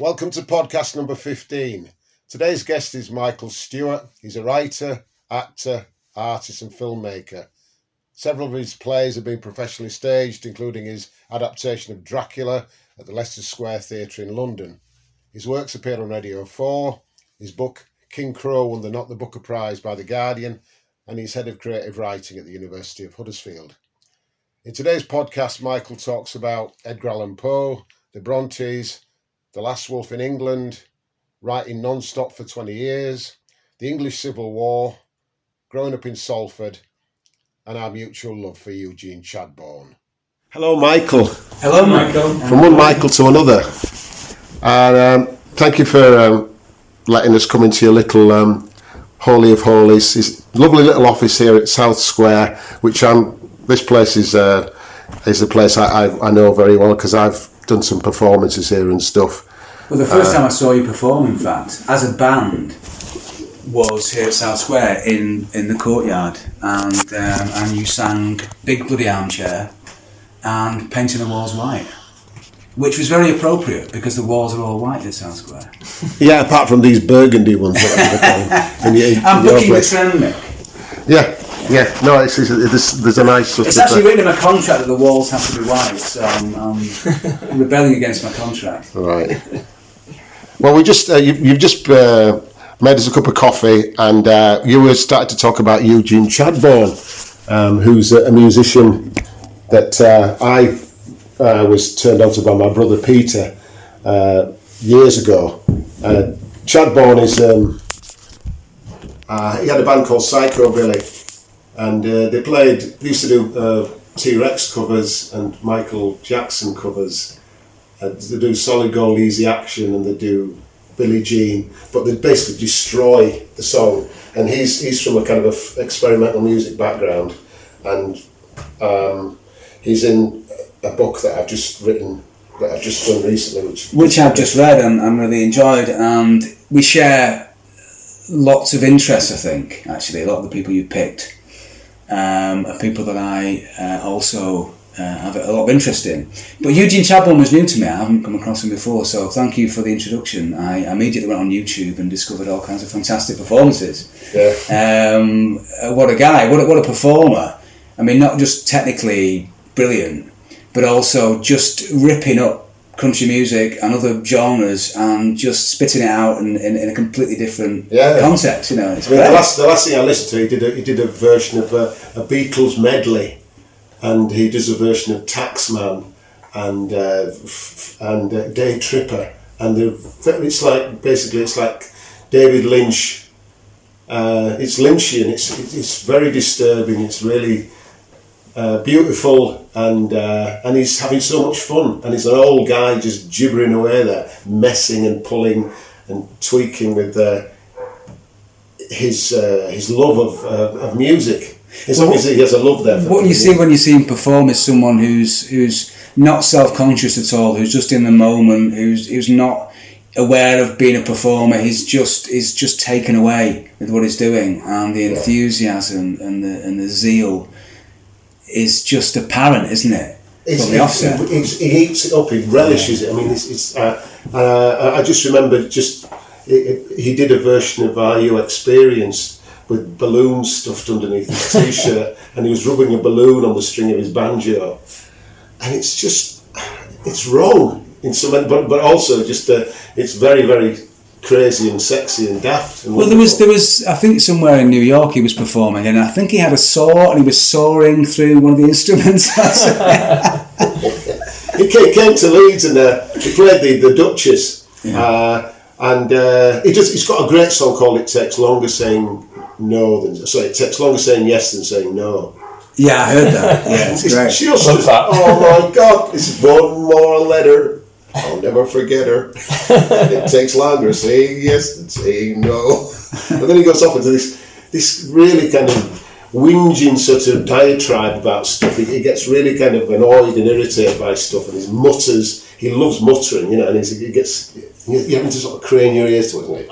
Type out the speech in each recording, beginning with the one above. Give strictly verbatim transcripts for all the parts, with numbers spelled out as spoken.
Welcome to podcast number fifteen. Today's guest is Michael Stewart. He's a writer, actor, artist and filmmaker. Several of his plays have been professionally staged, including his adaptation of Dracula at the Leicester Square Theatre in London. His works appear on Radio four. His book, King Crow, won the Not the Booker Prize by The Guardian, and he's head of creative writing at the University of Huddersfield. In today's podcast, Michael talks about Edgar Allan Poe, the Brontes, The Last Wolf in England, writing non-stop for twenty years, the English Civil War, growing up in Salford, and our mutual love for Eugene Chadbourne. Hello, Michael. Hello, Michael. From one Michael to another. And um, thank you for um, letting us come into your little um, Holy of Holies. It's a lovely little office here at South Square, which I'm. This place is uh, is a place I, I, I know very well because I've done some performances here and stuff. Well, the first uh, time I saw you perform, in fact, as a band, was here at South Square in, in the courtyard, and um, and you sang Big Bloody Armchair and Painting the Walls White, which was very appropriate because the walls are all white at South Square. Yeah, apart from these burgundy ones. That in your, in I'm your booking the place. trend, Mick. Yeah, yeah. No, it's, it's, it's, there's a nice sort It's of... actually written in my contract that the walls have to be white, so I'm, I'm rebelling against my contract. Right. Well, we just uh, you, you've just uh, made us a cup of coffee, and uh, you were starting to talk about Eugene Chadbourne, um, who's a, a musician that uh, I uh, was turned on to by my brother Peter uh, years ago. Uh, Chadbourne is um, uh, he had a band called Psychobilly, and uh, they played. They used to do uh, T-Rex covers and Michael Jackson covers. Uh, they do Solid Gold, Easy Action, and they do Billie Jean, but they basically destroy the song. And he's he's from a kind of a f- experimental music background, and um, he's in a book that I've just written, that I've just done recently, which Which I've just read and, and really enjoyed, and we share lots of interests. I think actually a lot of the people you picked um, are people that I uh, also. Uh, have a lot of interest in. But Eugene Chadbourne was new to me. I haven't come across him before, so thank you for the introduction. I immediately went on YouTube and discovered all kinds of fantastic performances. Yeah. Um, what a guy, what a, what a performer. I mean, not just technically brilliant, but also just ripping up country music and other genres and just spitting it out in, in, in a completely different yeah. context. You know, it's I mean, great. the last the last thing I listened to, he did a, he did a version of a, a Beatles medley. And he does a version of Taxman and uh, f- and uh, Day Tripper, and it's like basically it's like David Lynch. Uh, it's Lynchian. It's it's very disturbing. It's really uh, beautiful, and uh, and he's having so much fun. And he's an old guy just gibbering away there, messing and pulling and tweaking with uh, his uh, his love of uh, of music. As long as he has a love there. For what you see when you see him perform is someone who's who's not self-conscious at all, who's just in the moment, who's who's not aware of being a performer. He's just is just taken away with what he's doing, and the enthusiasm and the and the zeal is just apparent, isn't it? It's, From the offset, it, it, he eats it up. He relishes it. I mean, it's. it's uh, uh, I just remember just it, it, he did a version of Are You Experienced with balloons stuffed underneath his t-shirt, and he was rubbing a balloon on the string of his banjo, and it's just, it's wrong in some, but but also just uh, it's very very crazy and sexy and daft. And well, there was there was I think somewhere in New York he was performing, and I think he had a saw and he was sawing through one of the instruments. He came, came to Leeds and uh, he played the the Duchess, yeah. uh, and uh, he just he's got a great song called "It Takes Longer Saying No than sorry, it takes longer saying yes than saying no." Yeah, I heard that. Yeah, it's, it's great. Just, just, oh my God! This is one more letter. I'll never forget her. It takes longer saying yes than saying no. And then he goes off into this this really kind of whinging sort of diatribe about stuff. He, he gets really kind of annoyed and irritated by stuff, and he mutters. He loves muttering, you know, and he's, he gets you having to sort of crane your ears to it.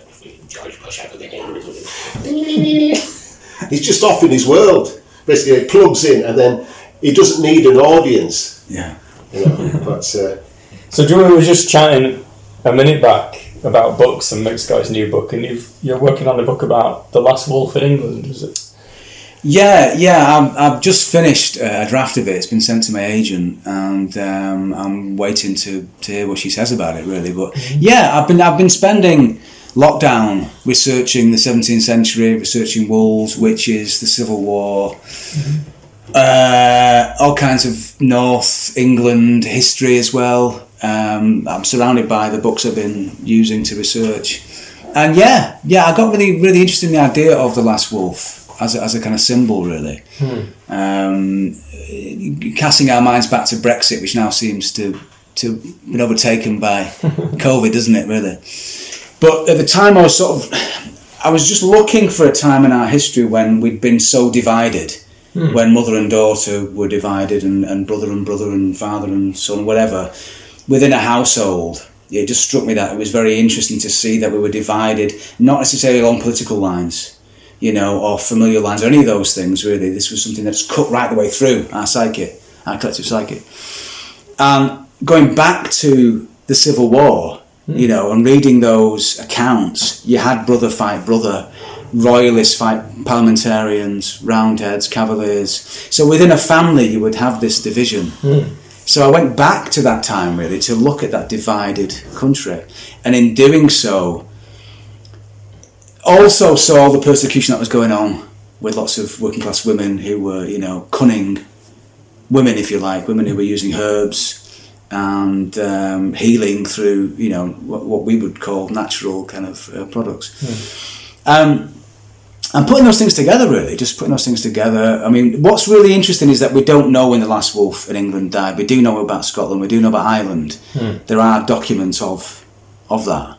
He's just off in his world. Basically, he plugs in, and then he doesn't need an audience. Yeah. You know, but uh, So Drew was just chatting a minute back about books and Mick Scott's new book, and you've, you're working on a book about the last wolf in England, is it? Yeah, yeah, I'm, I've just finished a draft of it. It's been sent to my agent, and um, I'm waiting to, to hear what she says about it, really. But mm-hmm. yeah, I've been I've been spending lockdown researching the seventeenth century, researching wolves, witches, the Civil War, mm-hmm. uh, all kinds of North England history as well. Um, I'm surrounded by the books I've been using to research, and yeah, yeah, I got really really interested in the idea of the last wolf. As a, as a kind of symbol, really. Hmm. Um, casting our minds back to Brexit, which now seems to to been overtaken by COVID, doesn't it, really? But at the time, I was sort of, I was just looking for a time in our history when we'd been so divided, hmm. when mother and daughter were divided, and, and brother and brother and father and son, whatever, within a household. It just struck me that it was very interesting to see that we were divided, not necessarily along political lines, you know, or familiar lines, or any of those things, really. This was something that's cut right the way through our psyche, our collective psyche. And going back to the Civil War, mm. you know, and reading those accounts, you had brother fight brother, royalists fight parliamentarians, roundheads, cavaliers. So within a family, you would have this division. Mm. So I went back to that time, really, to look at that divided country. And in doing so, also saw the persecution that was going on with lots of working class women who were, you know, cunning women, if you like, women who were using herbs and um, healing through, you know, what, what we would call natural kind of uh, products. Mm. Um, and putting those things together, really, just putting those things together. I mean, what's really interesting is that we don't know when the last wolf in England died. We do know about Scotland, we do know about Ireland. Mm. There are documents of of that.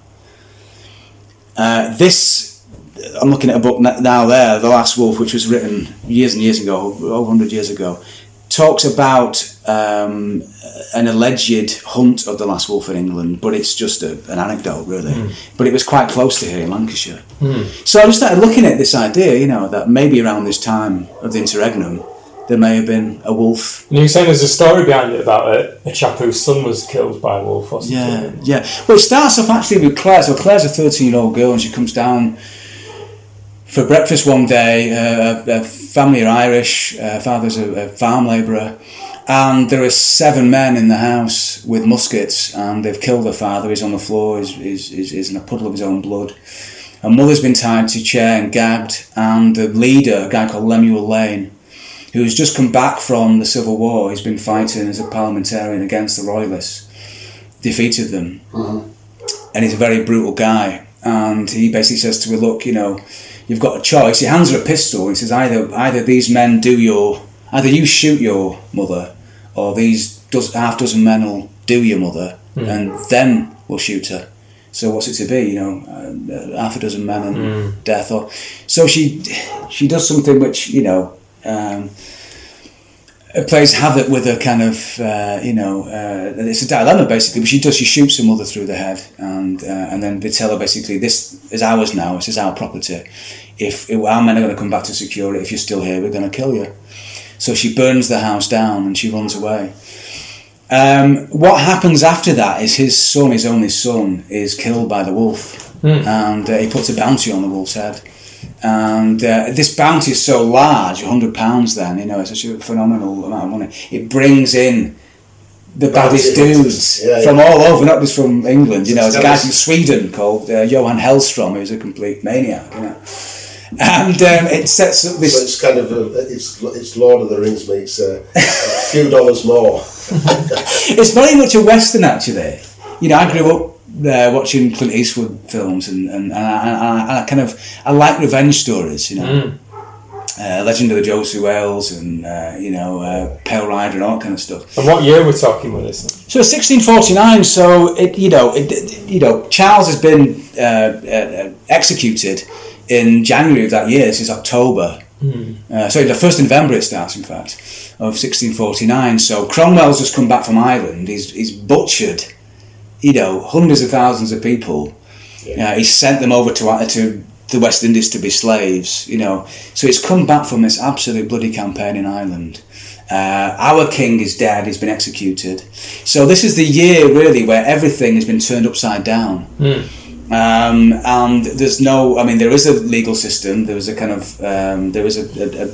Uh, this I'm looking at a book now there, The Last Wolf, which was written years and years ago, over one hundred years ago, talks about um, an alleged hunt of the last wolf in England, but it's just a, an anecdote, really. Mm. But it was quite close to here in Lancashire. Mm. So I just started looking at this idea, you know, that maybe around this time of the interregnum, there may have been a wolf. And you're saying there's a story behind it about a, a chap whose son was killed by a wolf or something. Yeah, yeah. Well, it starts off actually with Claire. So Claire's a thirteen-year-old girl, and she comes down for breakfast one day. Uh, a family are Irish, uh, father's a, a farm labourer, and there are seven men in the house with muskets, and they've killed their father. He's on the floor, he's, he's, he's, he's in a puddle of his own blood. Her mother's been tied to a chair and gagged, and the leader, a guy called Lemuel Lane, who's just come back from the Civil War, he's been fighting as a parliamentarian against the Royalists, defeated them. Mm-hmm. And he's a very brutal guy, and he basically says to her, look, you know, you've got a choice. He hands her a pistol. He says, either either these men do your, either you shoot your mother, or these does, half dozen men will do your mother, mm. and then we'll shoot her. So what's it to be? You know, uh, half a dozen men and mm. death. Or so she she does something which, you know, um, it plays havoc with a kind of, uh, you know, uh, it's a dilemma basically. But she does. She shoots her mother through the head, and uh, and then they tell her basically, this is ours now. This is our property. If, if our men are going to come back to secure it, if you're still here, we're going to kill you. So she burns the house down and she runs away. Um, what happens after that is his son, his only son, is killed by the wolf, mm. and uh, he puts a bounty on the wolf's head. And uh, this bounty is so large, one hundred pounds then, you know, it's such a phenomenal amount of money. It brings in the baddest dudes yeah, yeah. from all over, not just from England, you know. There's a guy from Sweden called uh, Johan Hellstrom, who's a complete maniac, you know. And um, it sets up this... So it's kind of, a, it's it's Lord of the Rings meets uh, a few dollars more. It's very much a Western, actually. You know, I grew up uh, watching Clint Eastwood films, and, and, and, I, and, I, and I kind of, I like revenge stories, you know. Mm. Uh, Legend of the Josie Wales and, uh, you know, uh, Pale Rider and all that kind of stuff. And what year we're talking with this? So sixteen forty-nine, so, it, you know, it, it, you know, Charles has been uh, uh, executed in January of that year. This is October. Mm. Uh, sorry, the first of November it starts, in fact, of sixteen forty-nine. So Cromwell's just come back from Ireland. He's he's butchered, you know, hundreds of thousands of people. Yeah. Uh, he's sent them over to to the West Indies to be slaves, you know. So it's come back from this absolute bloody campaign in Ireland, Uh, our king is dead, he's been executed. So this is the year really where everything has been turned upside down. Mm. Um, and there's no, I mean, there is a legal system, there is a kind of, um, there is a, a, a,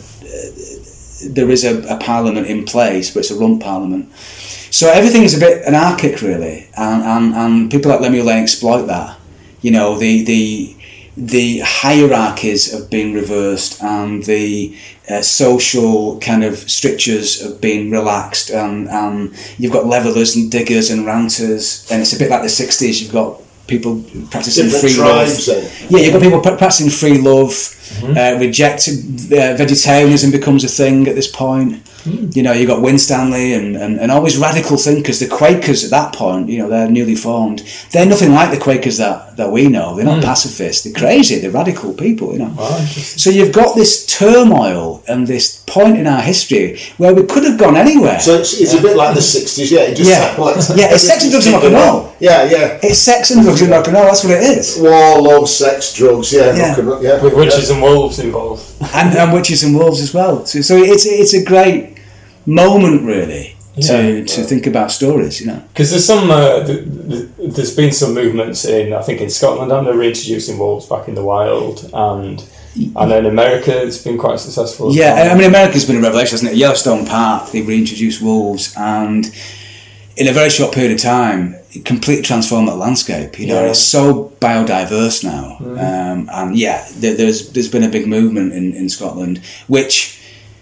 a there is a, a parliament in place, but it's a rump parliament. So everything is a bit anarchic really, and, and, and people like Lemuel Lane exploit that. You know, the the the hierarchies have been reversed, and the uh, social kind of strictures have been relaxed, and, and you've got levellers and diggers and ranters, and it's a bit like the sixties. You've got people practicing Different free tribes love. then. Yeah, you've got people practicing free love. Mm-hmm. Uh, rejected uh, vegetarianism becomes a thing at this point. Mm. You know, you got Winstanley and, and, and always radical thinkers. The Quakers at that point, you know, they're newly formed. They're nothing like the Quakers that, that we know. They're not mm. pacifists. They're crazy. They're radical people, you know. Oh, so you've got this turmoil and this point in our history where we could have gone anywhere. So it's, it's yeah. a bit like the sixties, yeah. It just yeah, like, yeah. It's sex and drugs and rock and roll. Yeah, yeah. It's sex and drugs and rock and roll. That's what it is. War, love, sex, drugs. Yeah, yeah. rock and roll. Yeah, with witches yeah. and wolves involved. and, and witches and wolves as well. So, so it's it's a great moment really to yeah, to think about stories, you know. Because there's some uh, th- th- there's been some movements in I think in Scotland, and they're reintroducing wolves back in the wild, and and then America it's been quite successful. Yeah, I mean America's been a revelation, hasn't it? Yellowstone Park, they reintroduced wolves, and in a very short period of time, it completely transformed that landscape. You know, yeah. It's so biodiverse now, mm. um, and yeah, there, there's there's been a big movement in, in Scotland, which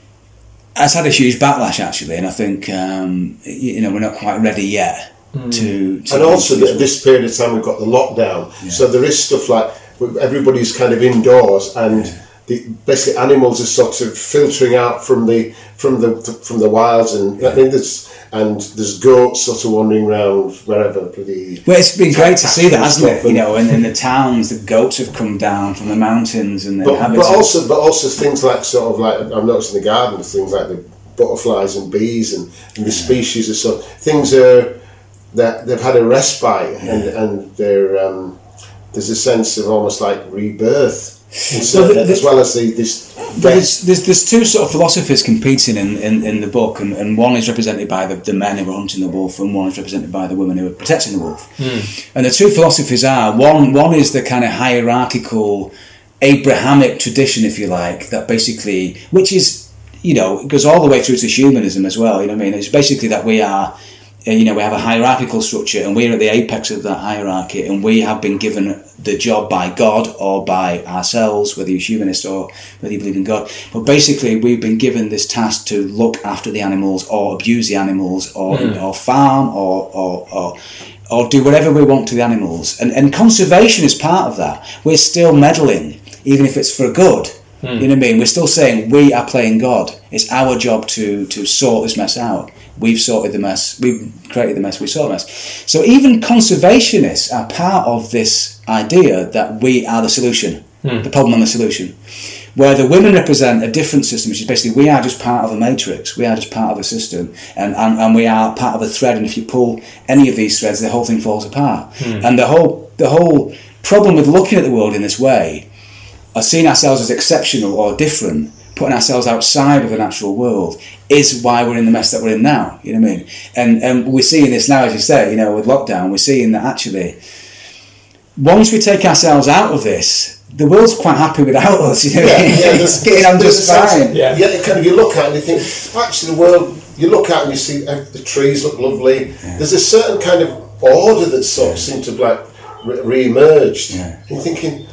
has had a huge backlash actually, and I think um, you know we're not quite ready yet mm. to, to. And also, at this period of time, we've got the lockdown, yeah. so there is stuff like everybody's kind of indoors, and yeah. the basically animals are sort of filtering out from the from the from the wilds, and yeah. I mean there's and there's goats sort of wandering around wherever. Bloody well, it's been great to see that, hasn't it? You know, and in the towns, the goats have come down from the mountains, and but, but also, but also things like sort of like I've noticed in the gardens, things like the butterflies and bees and, and the yeah. species of so things are that they've had a respite, yeah. and and they're um, there's a sense of almost like rebirth. So the, the, as well as the, this there's, there's there's two sort of philosophies competing in, in, in the book, and, and one is represented by the, the men who are hunting the wolf, and one is represented by the women who are protecting the wolf. Mm. And the two philosophies are one one is the kind of hierarchical Abrahamic tradition, if you like, that basically, which is, you know, it goes all the way through to humanism as well. You know what I mean? It's basically that we are. You know, we have a hierarchical structure, and we're at the apex of that hierarchy, and we have been given the job by God or by ourselves, whether you're humanist or whether you believe in God. But basically, we've been given this task to look after the animals, or abuse the animals, or mm. or farm, or or, or or do whatever we want to the animals. And and conservation is part of that. We're still meddling, even if it's for good. Mm. You know what I mean? We're still saying we are playing God. It's our job to to sort this mess out. We've sorted the mess, we've created the mess, we sort the mess. So even conservationists are part of this idea that we are the solution, hmm. the problem and the solution. Where the women represent a different system, which is basically we are just part of a matrix, we are just part of a system, and, and, and we are part of a thread, and if you pull any of these threads, the whole thing falls apart. Hmm. And the whole the whole problem with looking at the world in this way, or seeing ourselves as exceptional or different, putting ourselves outside of the natural world, is why we're in the mess that we're in now. You know what I mean? And and we're seeing this now, as you say, you know, with lockdown, we're seeing that actually, once we take ourselves out of this, the world's quite happy without us. You know, yeah, yeah, it's getting on just fine. Yeah, yeah. Kind of you look at it and you think, actually, the world. You look at it and you see uh, the trees look lovely. Yeah. There's a certain kind of order that sort of seemed to have like re- re-emerged. Yeah. And you're thinking,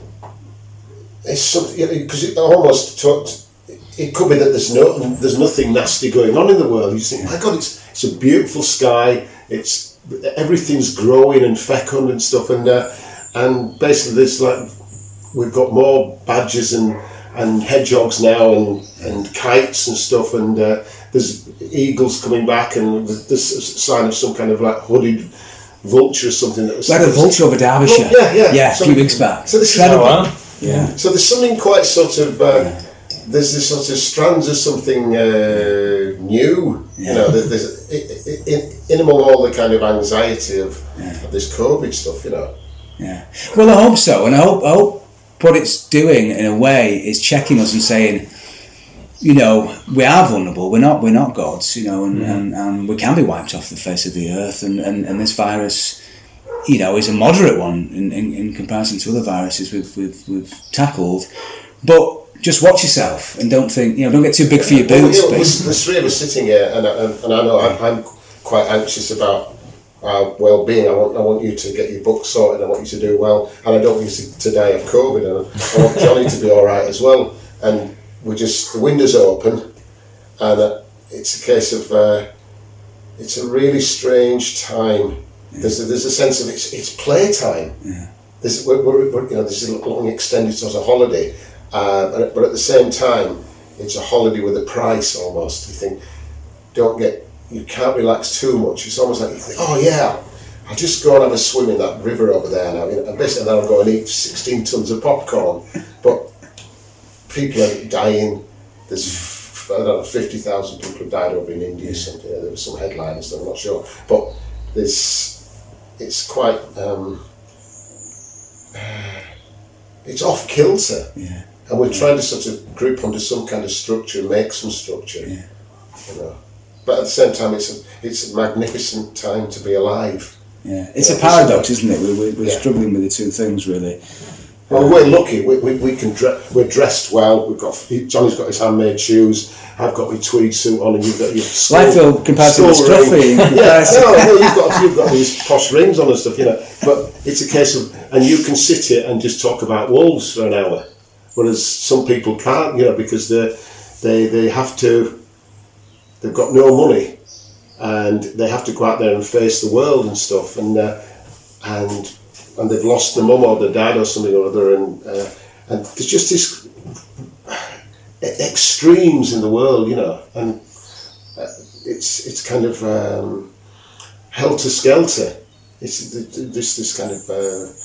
it's something because you know, it almost talked. It could be that there's no, there's nothing nasty going on in the world. You think, my God, it's it's a beautiful sky. It's everything's growing and fecund and stuff, and uh, and basically there's like we've got more badgers and, and hedgehogs now, and, and kites and stuff, and uh, there's eagles coming back, and there's a sign of some kind of like hooded vulture or something. That was like a vulture over Derbyshire. Well, yeah, yeah, yeah, a few weeks back. So this incredible. Is, yeah. So there's something quite sort of. Uh, yeah. There's this sort of strands of something uh, new, yeah. you know. There's in, in among all the kind of anxiety of, yeah. of this COVID stuff, you know. Yeah. Well, I hope so, and I hope I hope what it's doing in a way is checking us and saying, you know, we are vulnerable. We're not. We're not gods. You know, and, Mm. and, and we can be wiped off the face of the earth. And, and, and this virus, you know, is a moderate one in, in, in comparison to other viruses we've we've, we've tackled. But just watch yourself and don't think. You know, don't get too big for your Well, boots. you know, there's three of us sitting here, and and, and I know I'm, I'm quite anxious about our well-being. I want I want you to get your book sorted. I want you to do well, and I don't want you to, to die of COVID. And I want Johnny to be all right as well. And we just the windows are open, and uh, it's a case of uh, it's a really strange time. Yeah. There's a, there's a sense of it's it's playtime. Yeah. This we're, we're, we're, you know this is a long extended sort of holiday, uh, but, but at the same time it's a holiday with a price almost. You think don't get you can't relax too much. It's almost like you think, oh yeah, I'll just go and have a swim in that river over there now. You know, and basically then I'll go and eat sixteen tons of popcorn. But people are dying. There's I don't know fifty thousand people have died over in India. Or something. There was some headlines. I'm not sure, but there's it's quite um, it's off kilter. Yeah. And we're trying to sort of group under some kind of structure, make some structure. Yeah. You know. But at the same time, it's a it's a magnificent time to be alive. Yeah, it's yeah, a paradox, isn't it? We're, we're, we're yeah. struggling with the two things, really. Well, we're lucky. We, we, we can dre- we're dressed well. We've got Johnny's got his handmade shoes. I've got my tweed suit on, and you've got your skull, I feel comparatively ring. scruffy. Yeah, no, no, you've got you've got these posh rings on and stuff, you know. But it's a case of, and you can sit here and just talk about wolves for an hour, whereas some people can't, you know, because they they they have to. They've got no money, and they have to go out there and face the world and stuff, and uh, and and they've lost their mum or their dad or something or other, and uh, and there's just this extremes in the world, you know, and uh, it's it's kind of um, helter skelter. It's this this kind of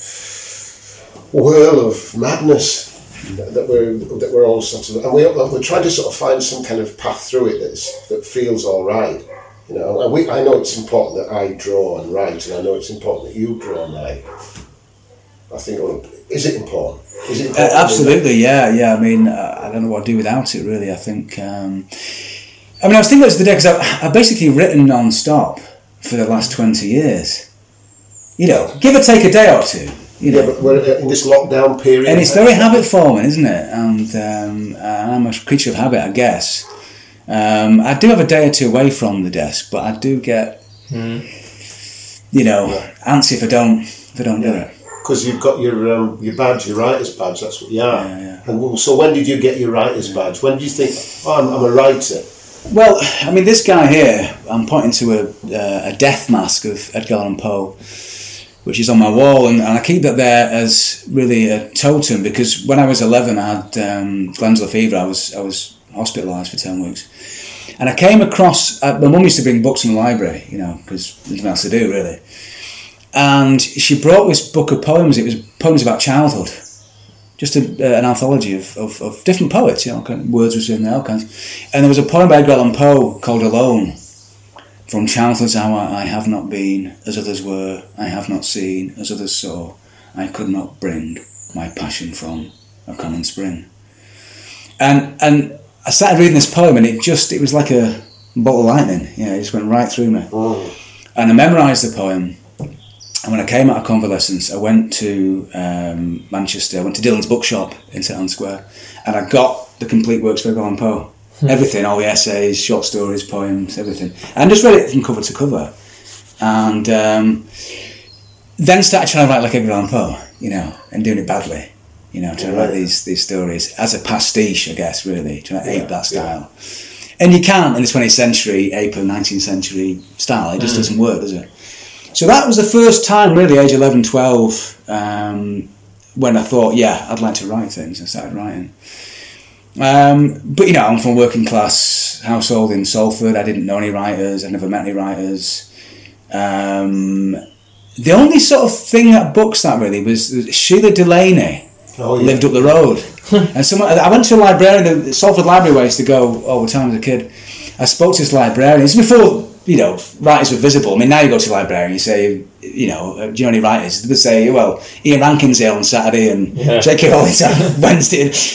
uh, whirl of madness. That we're that we're all sort of, and we we're trying to sort of find some kind of path through it that's that feels all right, you know. And we I know it's important that I draw and write, and I know it's important that you draw and write. I think, is it important? Is it important? Uh, absolutely, yeah, yeah. I mean, uh, I don't know what I'd do without it, really. I think. Um, I mean, I was thinking about this the other day because I've basically written non-stop for the last twenty years. You know, give or take a day or two. You know, yeah, but we're in this lockdown period, and it's very habit forming, isn't it? And um, I'm a creature of habit, I guess. Um, I do have a day or two away from the desk, but I do get, mm. you know, yeah. antsy if I don't if I don't yeah. do it. Because you've got your um, your badge, your writer's badge. That's what you are. Yeah, yeah. And so, when did you get your writer's badge? When did you think, oh, I'm, I'm a writer? Well, I mean, this guy here, I'm pointing to a uh, a death mask of Edgar Allan Poe, which is on my wall, and, and I keep that there as really a totem, because when I was eleven, I had um, glandular fever. I was I was hospitalised for ten weeks, and I came across. Uh, my mum used to bring books from the library, you know, because there's nothing else to do really. And she brought this book of poems. It was poems about childhood, just a, uh, an anthology of, of, of different poets. You know, kind of words were in there, all kinds. And there was a poem by Edgar Allan Poe called "Alone." From childhood's hour I have not been as others were, I have not seen as others saw, I could not bring my passion from a common spring. And and I started reading this poem, and it just, it was like a bolt of lightning, you know, it just went right through me. Oh. And I memorised the poem, and when I came out of convalescence, I went to um, Manchester, I went to Dillon's bookshop in St Anne's Square, and I got the complete works of Edgar Allan Poe. Everything, all the essays, short stories, poems, everything. And just read it from cover to cover. And um, then started trying to write like Edgar Allan Poe, you know, and doing it badly. You know, trying to write these these stories as a pastiche, I guess, really, trying to ape yeah, that style. Yeah. And you can't, in the twentieth century, ape a nineteenth century style. It just mm. doesn't work, does it? So that was the first time, really, age eleven, twelve, um, when I thought, yeah, I'd like to write things. I started writing. Um, but you know, I'm from a working class household in Salford. I didn't know any writers. I never met any writers. Um, the only sort of thing that books that really was Sheila Delaney oh, yeah. lived up the road, and someone. I went to a librarian, the Salford Library where I used to go all the time as a kid. I spoke to this librarian. It's before, you know, writers were visible. I mean, now you go to a librarian, you say, you know, do you know any writers? They would say, well, Ian Rankin's here on Saturday and yeah. J K Rowling's on Wednesday.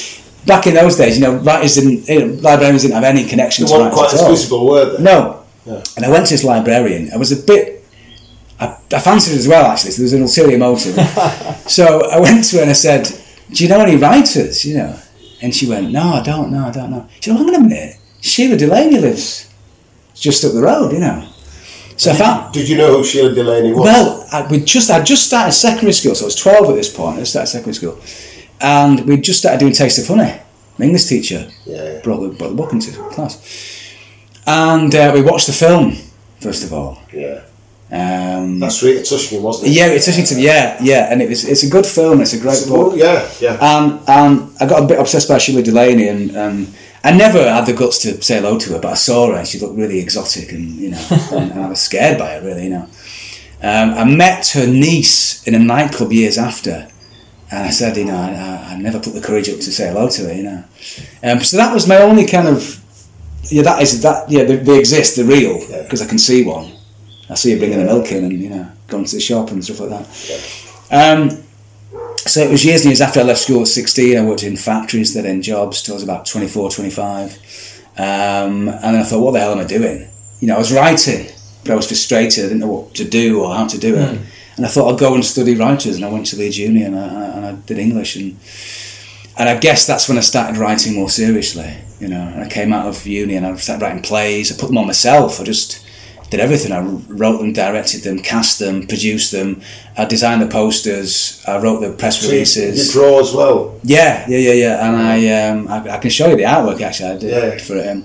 back in those days, you know, writers didn't, you know, librarians didn't have any connection They to weren't writers quite at all. as visible, were they? No. Yeah. And I went to this librarian. I was a bit, I, I fancied it as well, actually, so there was an ulterior motive. So I went to her and I said, do you know any writers, you know? And she went, no, I don't know, I don't know. She went, hang on a minute, Sheila Delaney lives just up the road, you know. So I found... Did you know who Sheila Delaney was? Well, I, we just, I'd just started secondary school, so I was twelve at this point, I just started secondary school. And we'd just started doing Taste of Funny. My English teacher yeah, yeah. Brought, the, brought the book into class. And uh, we watched the film, first of all. Yeah. Um, That's Rita Tushkin, wasn't it? Yeah, Rita Tushkin, yeah, yeah. And it was, it's a good film, it's a great It's a book. book, yeah, yeah. And um, I got a bit obsessed by Sheila Delaney, and um, I never had the guts to say hello to her, but I saw her and she looked really exotic, and you know, and, and I was scared by her, really, you know. Um, I met her niece in a nightclub years after, and I said, you know, I, I never put the courage up to say hello to her, you know. Um, so that was my only kind of, yeah, that is, that, yeah, they, they exist, they're real, because I can see one. I see her bringing the milk in and, you know, going to the shop and stuff like that. Yeah. Um, so it was years and years after I left school at sixteen. I worked in factories, then in jobs till I was about twenty-four, twenty-five. Um, and then I thought, what the hell am I doing? You know, I was writing, but I was frustrated. I didn't know what to do or how to do it. Mm. And I thought I'd go and study writers, and I went to Leeds Uni and I, and I did English. And and I guess that's when I started writing more seriously. You know, I came out of uni and I started writing plays. I put them on myself. I just did everything. I wrote them, directed them, cast them, produced them. I designed the posters. I wrote the press so releases. You draw as well. Yeah, yeah, yeah, yeah. And I, um, I, I can show you the artwork actually. I did yeah. for it.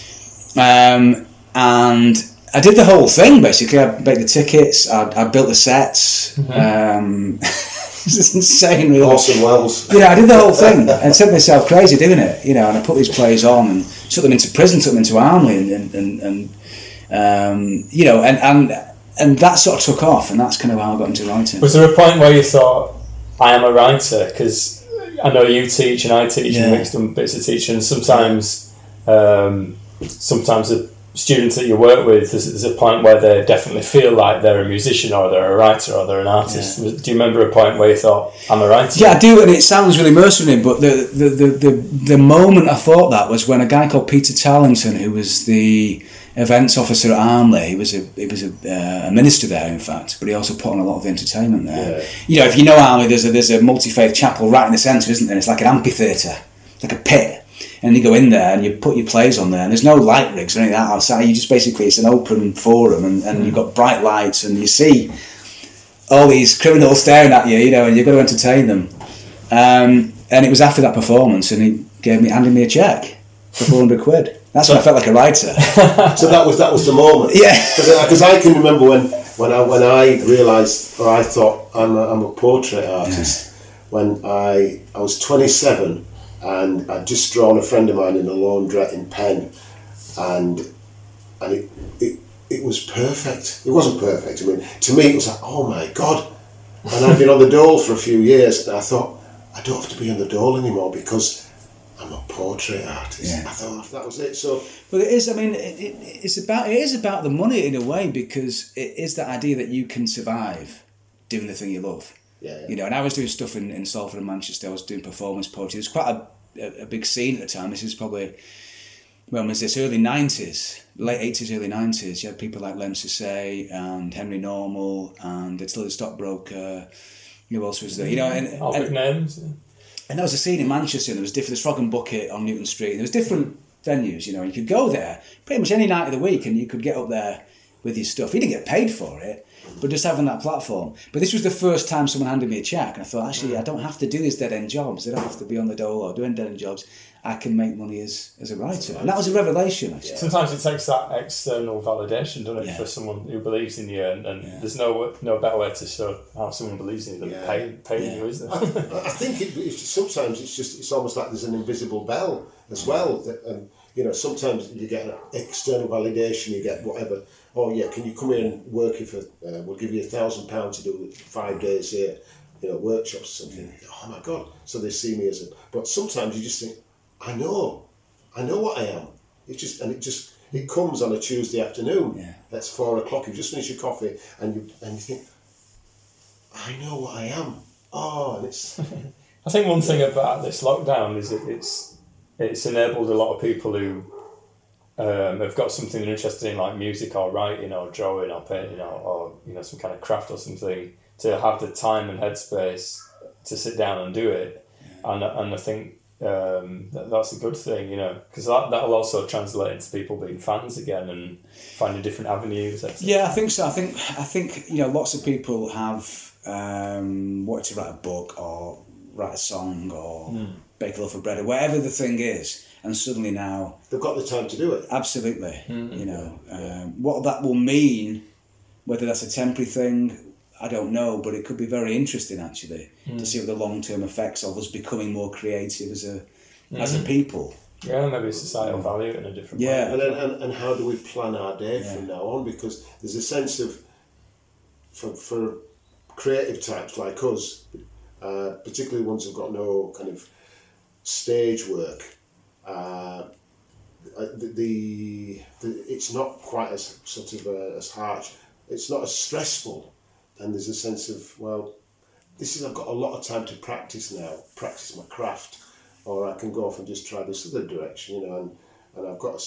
Um, and I did the whole thing basically. I made the tickets. I, I built the sets. Mm-hmm. Um, it's insane, really. Orson Welles. You know, I did the whole thing and sent myself crazy doing it. You know, and I put these plays on and took them into prison, took them into Armley, and and. and, and Um, you know, and, and and that sort of took off, and that's kind of how I got into writing. Was there a point where you thought, I am a writer? Because I know you teach and I teach, yeah. and mixed done bits of teaching, and sometimes, um, sometimes the students that you work with, there's, there's a point where they definitely feel like they're a musician, or they're a writer, or they're an artist. Yeah. Do you remember a point where you thought, I'm a writer? Yeah, I do, and it sounds really mercenary, but the the, the, the, the moment I thought that was when a guy called Peter Tarlington, who was the events officer at Armley, he was a he was a, uh, a minister there, in fact, but he also put on a lot of the entertainment there. Yeah. You know, if you know Armley, there's a there's a multi-faith chapel right in the centre, isn't there? It's like an amphitheatre, it's like a pit, and you go in there and you put your plays on there, and there's no light rigs or anything like that outside. You just basically, it's an open forum, and, and mm. you've got bright lights, and you see all these criminals staring at you, you know, and you've got to entertain them. Um, and it was after that performance, and he gave me handed me a cheque for four hundred quid. That's when I felt like a writer. So that was that was the moment. Yeah. Because I can remember when, when I when I realised, or I thought I'm a, I'm a portrait artist, yeah. when I I was twenty-seven and I'd just drawn a friend of mine in a laundrette in Penn, and and it it it was perfect. It wasn't perfect. I mean, to me it was like, oh my God. And I'd been on the dole for a few years, and I thought, I don't have to be on the dole anymore because I'm a portrait artist. Yeah. I thought that was it. So, well, it is. I mean, it, it, it's about it is about the money in a way, because it is that idea that you can survive doing the thing you love. Yeah, yeah. You know, and I was doing stuff in, in Salford and Manchester. I was doing performance poetry. There's quite a, a, a big scene at the time. This is probably, when was this? Early nineties, late eighties, early nineties. You had people like Len Sissay and Henry Normal and the Tilly Stockbroker. Who else was there? You know, and, Albert and names. And there was a scene in Manchester, and there was different. There's Frog and Bucket on Newton Street. And there was different venues, you know. And you could go there pretty much any night of the week, and you could get up there with your stuff. You didn't get paid for it, but just having that platform. But this was the first time someone handed me a cheque, and I thought, actually, I don't have to do these dead end jobs. I don't have to be on the dole or doing dead end jobs. I can make money as, as a writer, and that was a revelation. Actually, sometimes it takes that external validation, doesn't it, yeah. for someone who believes in you, and, and yeah. there's no no better way to show how someone believes in you than yeah. pay, paying yeah. you, is there? I, I think it, it's, sometimes it's just it's almost like there's an invisible bell as well. That, um, you know, sometimes you get an external validation, you get whatever. Oh yeah, can you come here and work here for? Uh, we'll give you a thousand pounds to do five days here, you know, workshops or something. Yeah. Oh my God! So they see me as a. But sometimes you just think, I know, I know what I am. It just and it just it comes on a Tuesday afternoon. Yeah. That's four o'clock. You just finish your coffee and you and you think, I know what I am. Oh, and it's I think one thing about this lockdown is that it's it's enabled a lot of people who um, have got something they're interested in, like music or writing or drawing or painting or, or you know some kind of craft or something, to have the time and headspace to sit down and do it. Yeah. And and I think um, that, that's a good thing, you know, because that that'll also translate into people being fans again and finding different avenues. et cetera. Yeah, I think so. I think I think you know lots of people have um, wanted to write a book or write a song or mm. bake a loaf of bread or whatever the thing is, and suddenly now they've got the time to do it. Absolutely, mm-hmm. you know um, what that will mean, whether that's a temporary thing, I don't know, but it could be very interesting actually mm. to see what the long term effects of us becoming more creative as a mm. as a people. Yeah, maybe societal yeah. value in a different yeah. way. And, then, and and how do we plan our day yeah. from now on? Because there's a sense of for for creative types like us. Uh, particularly ones who've got no kind of stage work, uh, the, the, the it's not quite as sort of uh, as harsh. It's not as stressful, and there's a sense of well, this is I've got a lot of time to practice now, practice my craft, or I can go off and just try this other direction, you know. And, and I've got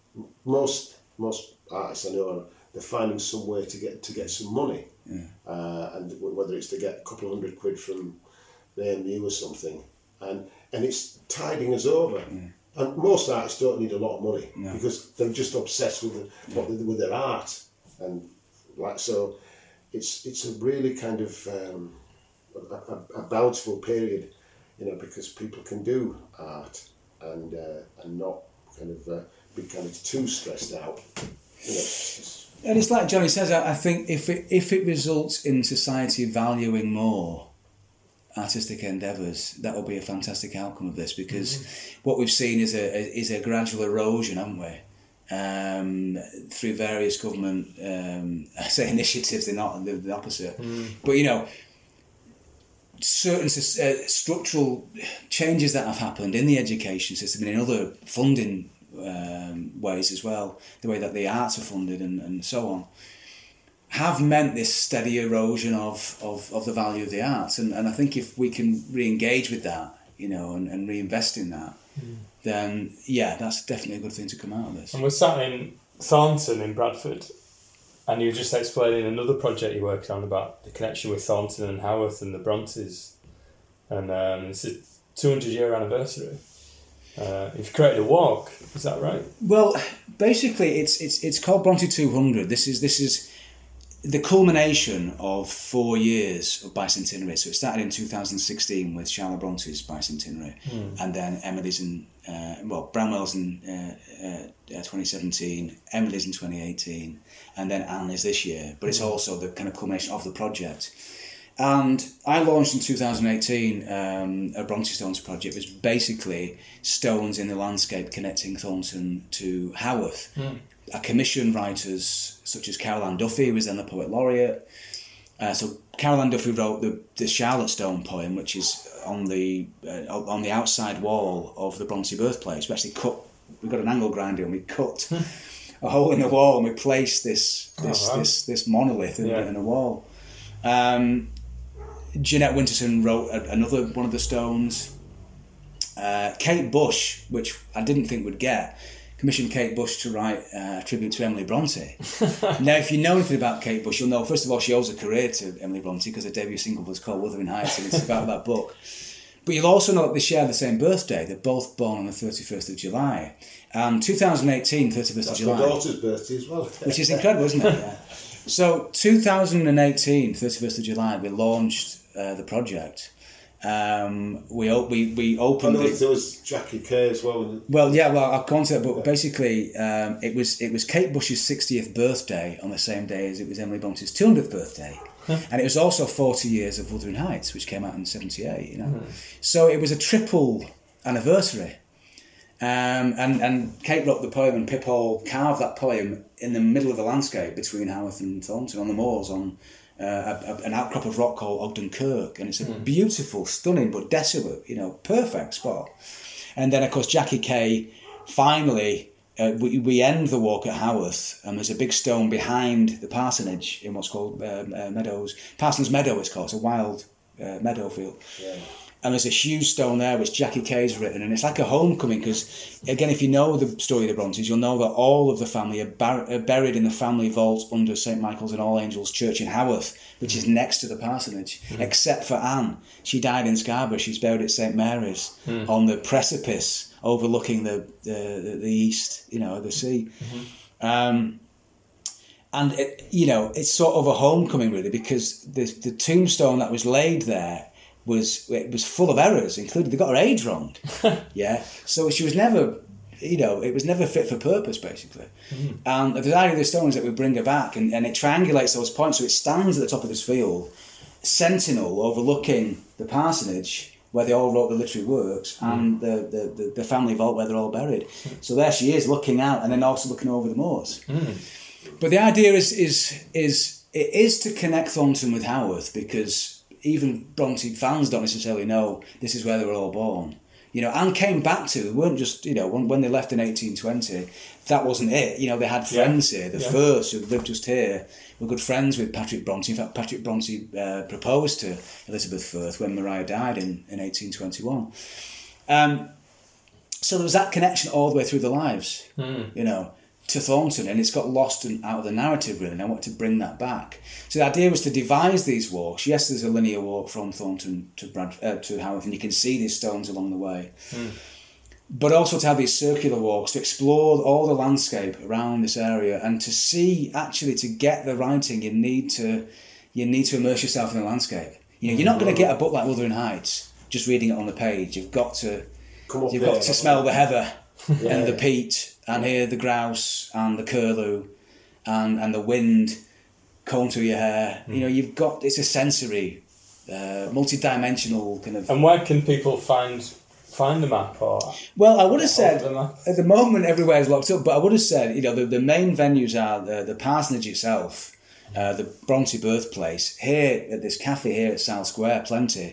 most most artists I know are they're finding some way to get to get some money. Yeah. Uh, and whether it's to get a couple of hundred quid from A and M or something, and and it's tiding us over. Yeah. And most artists don't need a lot of money no. because they're just obsessed with the, what they, with their art, and like so, it's it's a really kind of um, a, a, a bountiful period, you know, because people can do art and uh, and not kind of uh, be kind of too stressed out, you know. It's, And it's like Johnny says, I think if it if it results in society valuing more artistic endeavours, that will be a fantastic outcome of this, because mm-hmm. what we've seen is a is a gradual erosion, haven't we? Um, through various government, um, I say initiatives, they're not they're the opposite. Mm. But you know, certain uh, structural changes that have happened in the education system and in other funding Um, ways as well, the way that the arts are funded and, and so on, have meant this steady erosion of, of, of the value of the arts. And, and I think if we can re-engage with that, you know, and, and reinvest in that, mm. then yeah, that's definitely a good thing to come out of this. And we're sat in Thornton in Bradford, and you were just explaining another project you're working on about the connection with Thornton and Haworth and the Brontes, and um, it's a two hundred year anniversary. Uh, you've created a walk, is that right? Well, basically, it's it's it's called Bronte two hundred. This is this is the culmination of four years of bicentenary. So it started in two thousand sixteen with Charlotte Bronte's bicentenary, mm. and then Emily's in uh, well Bramwell's in uh, uh, twenty seventeen, Emily's in twenty eighteen, and then Anne is this year. But it's mm. also the kind of culmination of the project. And I launched in two thousand eighteen um, a Bronte Stones project, which was basically stones in the landscape connecting Thornton to Haworth. Mm. I commissioned writers such as Carol Ann Duffy, who was then the Poet Laureate. Uh, so Carol Ann Duffy wrote the, the Charlotte Stone poem, which is on the uh, on the outside wall of the Bronte birthplace. We actually cut, we got an angle grinder and we cut a hole in the wall and we placed this this oh, wow. this, this monolith in, yeah. in a wall. Um, Jeanette Winterson wrote a, another one of the stones. Uh, Kate Bush, which I didn't think would get, commissioned Kate Bush to write uh, a tribute to Emily Bronte. Now, if you know anything about Kate Bush, you'll know, first of all, she owes a career to Emily Bronte because her debut single was called Wuthering Heights, and it's about that book. But you'll also know that they share the same birthday. They're both born on the thirty-first of July. Um, twenty eighteen, thirty-first That's of July. That's my daughter's birthday as well. Which is incredible, isn't it? Yeah. So, two thousand eighteen, thirty-first of July, we launched uh, the project. Um, we we we opened. I know there was Jackie Kay as well. Well, yeah, well, I'll come on to that, but yeah. basically, um, it was it was Kate Bush's sixtieth birthday on the same day as it was Emily Bronte's two hundredth birthday, huh. and it was also forty years of Wuthering Heights, which came out in seventy-eight. You know, mm. so it was a triple anniversary. Um, and, and Kate wrote the poem, and Pip Hall carved that poem in the middle of the landscape between Haworth and Thornton on the moors on uh, a, a, an outcrop of rock called Ogden Kirk. And it's a mm. beautiful, stunning, but desolate, you know, perfect spot. And then, of course, Jackie Kay, finally, uh, we, we end the walk at Haworth, and there's a big stone behind the parsonage in what's called uh, uh, Meadows. Parson's Meadow, it's called. It's a wild uh, meadow field. Yeah. And there's a huge stone there which Jackie Kay's written, and it's like a homecoming because, again, if you know the story of the Brontes, you'll know that all of the family are, bar- are buried in the family vault under Saint Michael's and All Angels Church in Haworth, which is next to the parsonage, mm. except for Anne. She died in Scarborough. She's buried at Saint Mary's mm. on the precipice overlooking the the, the east, you know, the sea. Mm-hmm. Um, and, it, you know, it's sort of a homecoming, really, because the, the tombstone that was laid there was it was full of errors, including they got her age wrong. Yeah, so she was never, you know, it was never fit for purpose, basically. Mm. And the idea of the stone is that we bring her back, and, and it triangulates those points, so it stands at the top of this field, sentinel overlooking the parsonage where they all wrote the literary works, mm. and the, the, the, the family vault where they're all buried. Mm. So there she is, looking out, and then also looking over the moors. Mm. But the idea is is is it is to connect Thornton with Haworth, because even Bronte fans don't necessarily know this is where they were all born. You know, Anne came back to, they weren't just, you know, when, when they left in eighteen twenty, that wasn't it. You know, they had friends yeah. here. The yeah. first who lived just here were good friends with Patrick Bronte. In fact, Patrick Bronte uh, proposed to Elizabeth Firth when Maria died in, in eighteen twenty-one. Um, so there was that connection all the way through the lives, mm. you know, to Thornton, and it's got lost in, out of the narrative, really, and I want to bring that back. So the idea was to devise these walks. Yes, there's a linear walk from Thornton to Brad, uh, to Haworth, and you can see these stones along the way. Mm. But also to have these circular walks, to explore all the landscape around this area, and to see, actually, to get the writing, you need to you need to immerse yourself in the landscape. You know, you're not going to get a book like Wuthering Heights just reading it on the page. You've got to you've there, got to smell the heather yeah, and the yeah. peat, and hear the grouse and the curlew and, and the wind comb through your hair. Mm. You know, you've got, it's a sensory, uh, multi-dimensional kind of... And where can people find find the map? Or well, I would have said, at the moment everywhere is locked up, but I would have said, you know, the, the main venues are the, the parsonage itself, Uh, the Bronte birthplace, here at this cafe here at South Square, plenty.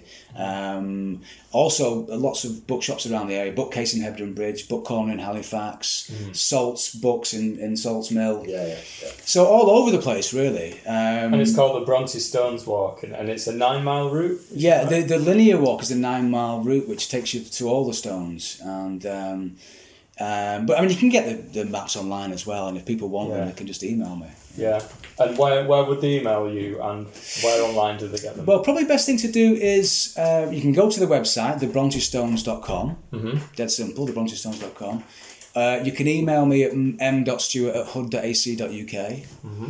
Um, also, lots of bookshops around the area, Bookcase in Hebden Bridge, Book Corner in Halifax, mm. Salt's Books in, in Salt's Mill. Yeah, yeah, yeah. So all over the place, really. Um, and it's called the Bronte Stones Walk, and, and it's a nine-mile route? Yeah, the, the linear walk is a nine-mile route, which takes you to all the stones. And... Um, Um, but I mean, you can get the, the maps online as well, and if people want yeah. them, they can just email me. Yeah, and where where would they email you, and where online do they get them? Well, probably best thing to do is uh, you can go to the website, the bronte stones dot com. Mm-hmm. Dead simple, the bronte stones dot com. Uh, you can email me at m dot stewart at h u d dot a c dot u k. Mm-hmm.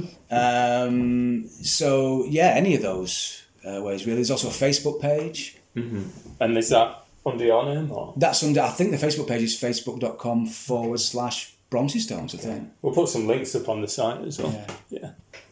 Um, so yeah, any of those uh, ways really. There's also a Facebook page. Mm-hmm. And is that under your name, or? That's under, I think the Facebook page is facebook.com forward slash Bronte Stones, I think. Yeah. We'll put some links up on the site as well. Yeah. yeah.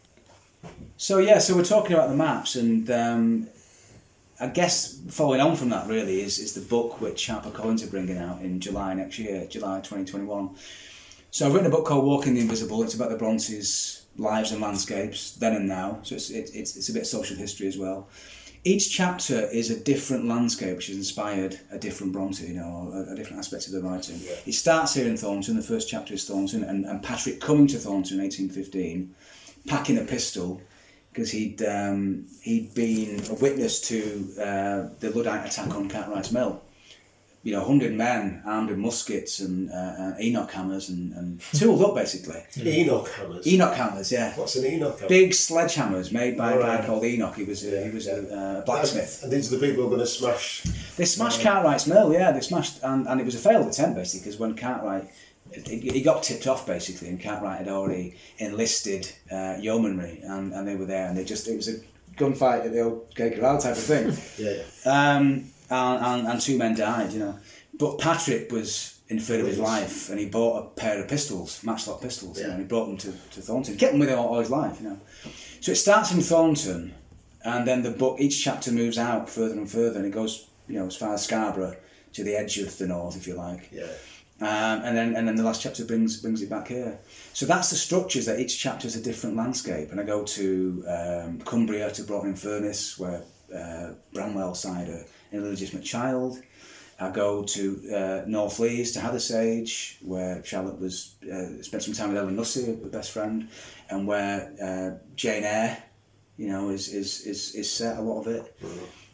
So, yeah, so we're talking about the maps, and um, I guess following on from that, really, is, is the book which HarperCollins are bringing out in July next year, July twenty twenty-one. So I've written a book called Walking the Invisible. It's about the Brontes' lives and landscapes, then and now. So it's, it, it's, it's a bit of social history as well. Each chapter is a different landscape which has inspired a different Bronte, you know, a, a different aspect of the writing. Yeah. It starts here in Thornton. The first chapter is Thornton, and, and Patrick coming to Thornton in eighteen fifteen, packing a pistol, because he'd um, he'd been a witness to uh, the Luddite attack on Cartwright's Mill. You know, one hundred men armed with muskets and uh, uh, Enoch hammers and, and tooled up, basically. Enoch hammers? Enoch hammers, yeah. What's an Enoch hammer? Big sledgehammers made by right. a guy called Enoch. He was a, yeah. he was a uh, blacksmith. And these are the people who are going to smash... They smashed uh, Cartwright's Mill, yeah. They smashed... And, and it was a failed attempt, basically, because when Cartwright... He got tipped off, basically, and Cartwright had already enlisted uh, yeomanry, and, and they were there, and they just... It was a gunfight at the old Gay Corral type of thing. yeah, yeah. Um, and, and, and two men died, you know. But Patrick was in fear of his life, and he bought a pair of pistols, matchlock pistols, yeah. and he brought them to, to Thornton. He kept them with him all, all his life, you know. So it starts in Thornton, and then the book, each chapter moves out further and further, and it goes, you know, as far as Scarborough, to the edge of the north, if you like. Yeah. Um, and then and then the last chapter brings brings it back here. So that's the structures, that each chapter is a different landscape. And I go to um, Cumbria, to Broughton-in-Furness, where uh, Bramwell signed an illegitimate child. I go to uh, North Lees, to Hathersage, where Charlotte was uh, spent some time with Ellen Nussey, her best friend, and where uh, Jane Eyre, you know, is is is, is set, a lot of it. Mm-hmm.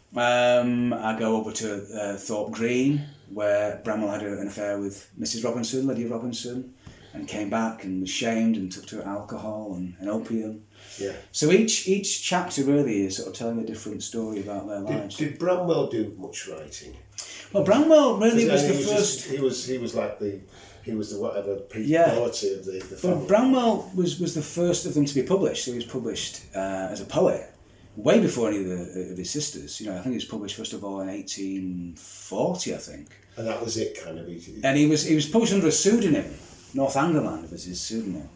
Um, I go over to uh, Thorpe Green, where Bramwell had a, an affair with Missus Robinson, Lydia Robinson, and came back and was shamed and took to alcohol and, and opium. Yeah. So each each chapter really is sort of telling a different story about their Did, lives. did Bramwell do much writing? Well, Bramwell really was the he was first. Just, he was he was like the he was the whatever Pete Yeah. Doherty of the, the Well, family. Bramwell was, was the first of them to be published. So he was published uh, as a poet way before any of, the, of his sisters. You know, I think he was published first of all in eighteen forty, I think. And that was it, kind of. He, And he was he was published under a pseudonym. Northumberland was his pseudonym.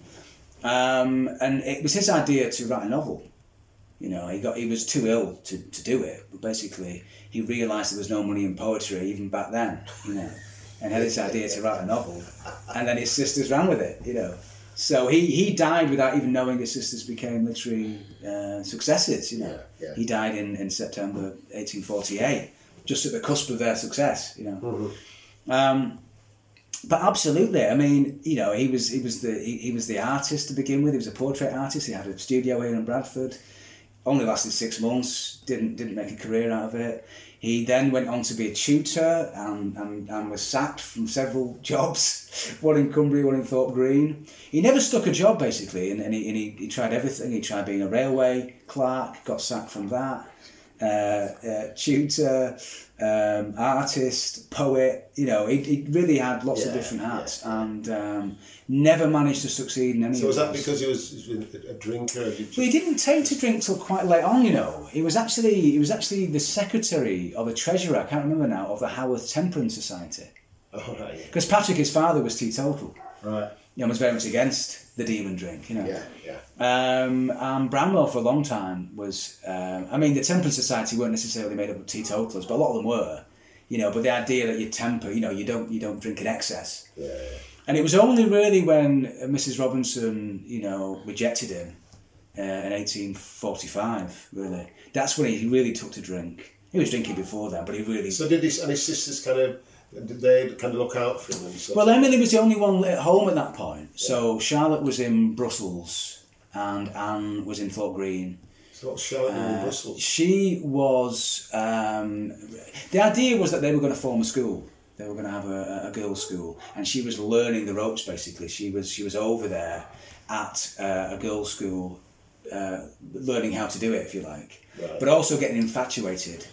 Um, and it was his idea to write a novel. You know, he got he was too ill to, to do it, but basically he realised there was no money in poetry even back then, you know, and had this idea to write a novel, and then his sisters ran with it, you know. So he, he died without even knowing his sisters became literary uh, successes, you know. Yeah, yeah. He died in, in September eighteen forty-eight, just at the cusp of their success, you know. Mm-hmm. Um, But absolutely, I mean, you know, he was he was the he, he was the artist to begin with. He was a portrait artist. He had a studio here in Bradford. Only lasted six months. Didn't didn't make a career out of it. He then went on to be a tutor and, and, and was sacked from several jobs, one in Cumbria, one in Thorpe Green. He never stuck a job basically, and, and, he, and he, he tried everything. He tried being a railway clerk, got sacked from that. Uh, uh, tutor, um, artist, poet, you know, he, he really had lots Yeah, of different hats yeah. and um, never managed to succeed in any so of was that those. because he was a drinker? Or did you just... Well, he didn't take to drink till quite late on, you know. He was actually he was actually the secretary or the treasurer, I can't remember now, of the Haworth Temperance Society. Oh, right, yeah. Because Patrick, his father, was teetotal. Right. You know, was very much against the demon drink, you know. Yeah, yeah. Um, and Bramwell for a long time was, um, I mean, the Temperance Society weren't necessarily made up of teetotalers, but a lot of them were, you know. But the idea that you temper, you know, you don't you don't drink in excess. Yeah, yeah. And it was only really when Missus Robinson, you know, rejected him uh, in eighteen forty-five. Really, that's when he really took to drink. He was drinking before that, but he really. So did his and his sisters kind of did they kind of look out for him? And sort Well, of... Emily was the only one at home at that point. So Charlotte was in Brussels and Anne was in Thorpe Green. So what's Charlotte doing in Uh, Brussels? she was. Um, the idea was that they were going to form a school. They were going to have a, a girls' school, and she was learning the ropes. Basically, she was she was over there at uh, a girls' school, uh, learning how to do it, if you like, Right. but also getting infatuated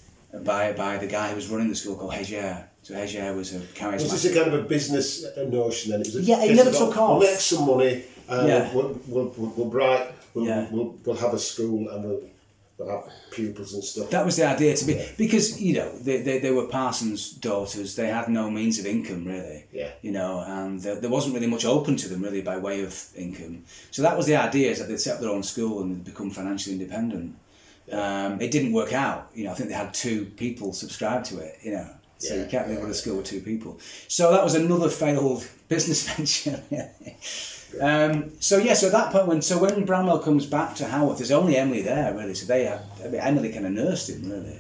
by by the guy who was running the school called Heger. So Heger was a charismatic. Was this a kind of a business notion then? It was a Yeah, it case never of, took We'll off. make some money. Uh, Yeah. We'll we'll we'll, we'll bright. We'll, Yeah. we'll we'll have a school and we'll, we'll have pupils and stuff. That was the idea to be, Yeah. because, you know, they, they, they were parsons' daughters. They had no means of income, really. Yeah. You know, and there, there wasn't really much open to them, really, by way of income. So that was the idea, is that they'd set up their own school and they'd become financially independent. Um, it didn't work out. You know, I think they had two people subscribe to it, you know. So Yeah, you can't live yeah. with a school with two people. So that was another failed business venture. um, so yeah, so at that point, when so when Bramwell comes back to Haworth, there's only Emily there, really. So they had, I mean, Emily kind of nursed him, really,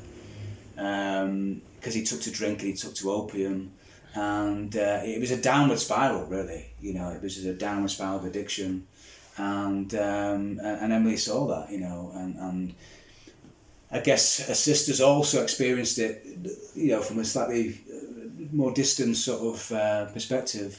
because he took to drink and he took to opium, and uh, it was a downward spiral, really. You know, it was a downward spiral of addiction, and um, and Emily saw that, you know, and and. I guess her sisters also experienced it, you know, from a slightly more distant sort of uh, perspective.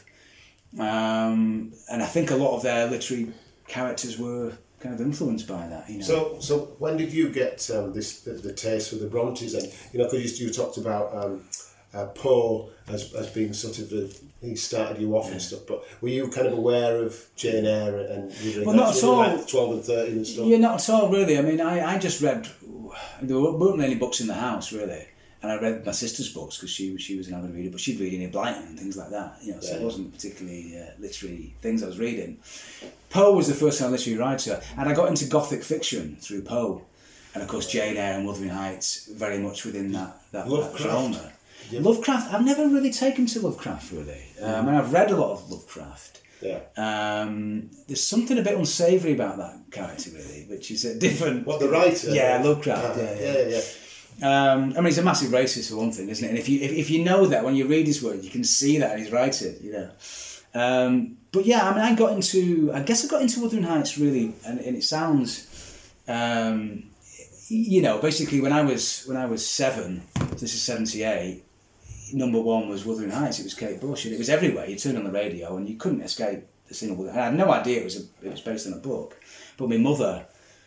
Um, and I think a lot of their literary characters were kind of influenced by that, you know. So, so when did you get um, this the, the taste for the Brontes? And you know, because you, you talked about um, uh, Poe as as being sort of the, he started you off Yeah. and stuff. But were you kind of aware of Jane Eyre and reading Well, not at when you were all. like twelve and thirteen and stuff? Yeah, not at all, really. I mean, I, I just read, there weren't any books in the house, really. And I read my sister's books because she, she was an avid reader, but she'd read Enid Blyton and things like that, you know, so Yeah. it wasn't particularly uh, literary things I was reading. Poe was the first time literary writer, and I got into Gothic fiction through Poe. And of course, Jane Eyre and Wuthering Heights, very much within that, that, that Lovecraft. genre. Yeah. Lovecraft, I've never really taken to Lovecraft, really. Um, and I've read a lot of Lovecraft. Yeah. Um, there's something a bit unsavoury about that character, really, which is a different. What, the writer? Yeah, Lovecraft. Ah, yeah, yeah. yeah, yeah. Um, I mean, he's a massive racist for one thing, isn't it? And if you if, if you know that when you read his work, you can see that in his writing, you know. Um, but yeah, I mean, I got into, I guess I got into Wuthering Heights really, and, and it sounds, um, you know, basically when I was when I was seven, this is seventy-eight. Number one was Wuthering Heights. It was Kate Bush, and it was everywhere. You turned on the radio, and you couldn't escape the single. I had no idea it was a, it was based on a book, but my mother,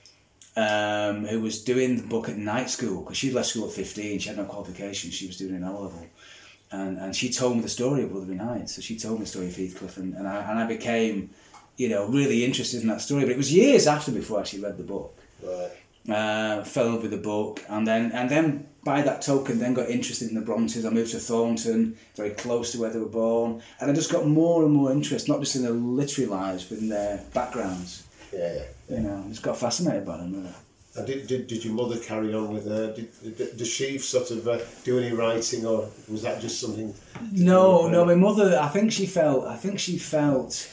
um, who was doing the book at night school because she'd left school at fifteen, she had no qualifications. She was doing an O level, and and she told me the story of Wuthering Heights. So she told me the story of Heathcliff, and and I and I became, you know, really interested in that story. But it was years after before I actually read the book. Right. Uh, fell in love with the book, and then and then by that token, then got interested in the Brontes. I moved to Thornton, very close to where they were born, and I just got more and more interest, not just in their literary lives, but in their backgrounds. Yeah, yeah. You know, I just got fascinated by them. Really. And did, did did your mother carry on with her? Did, did, does she sort of uh, do any writing, or was that just something? No, no. My mother, I think she felt. I think she felt.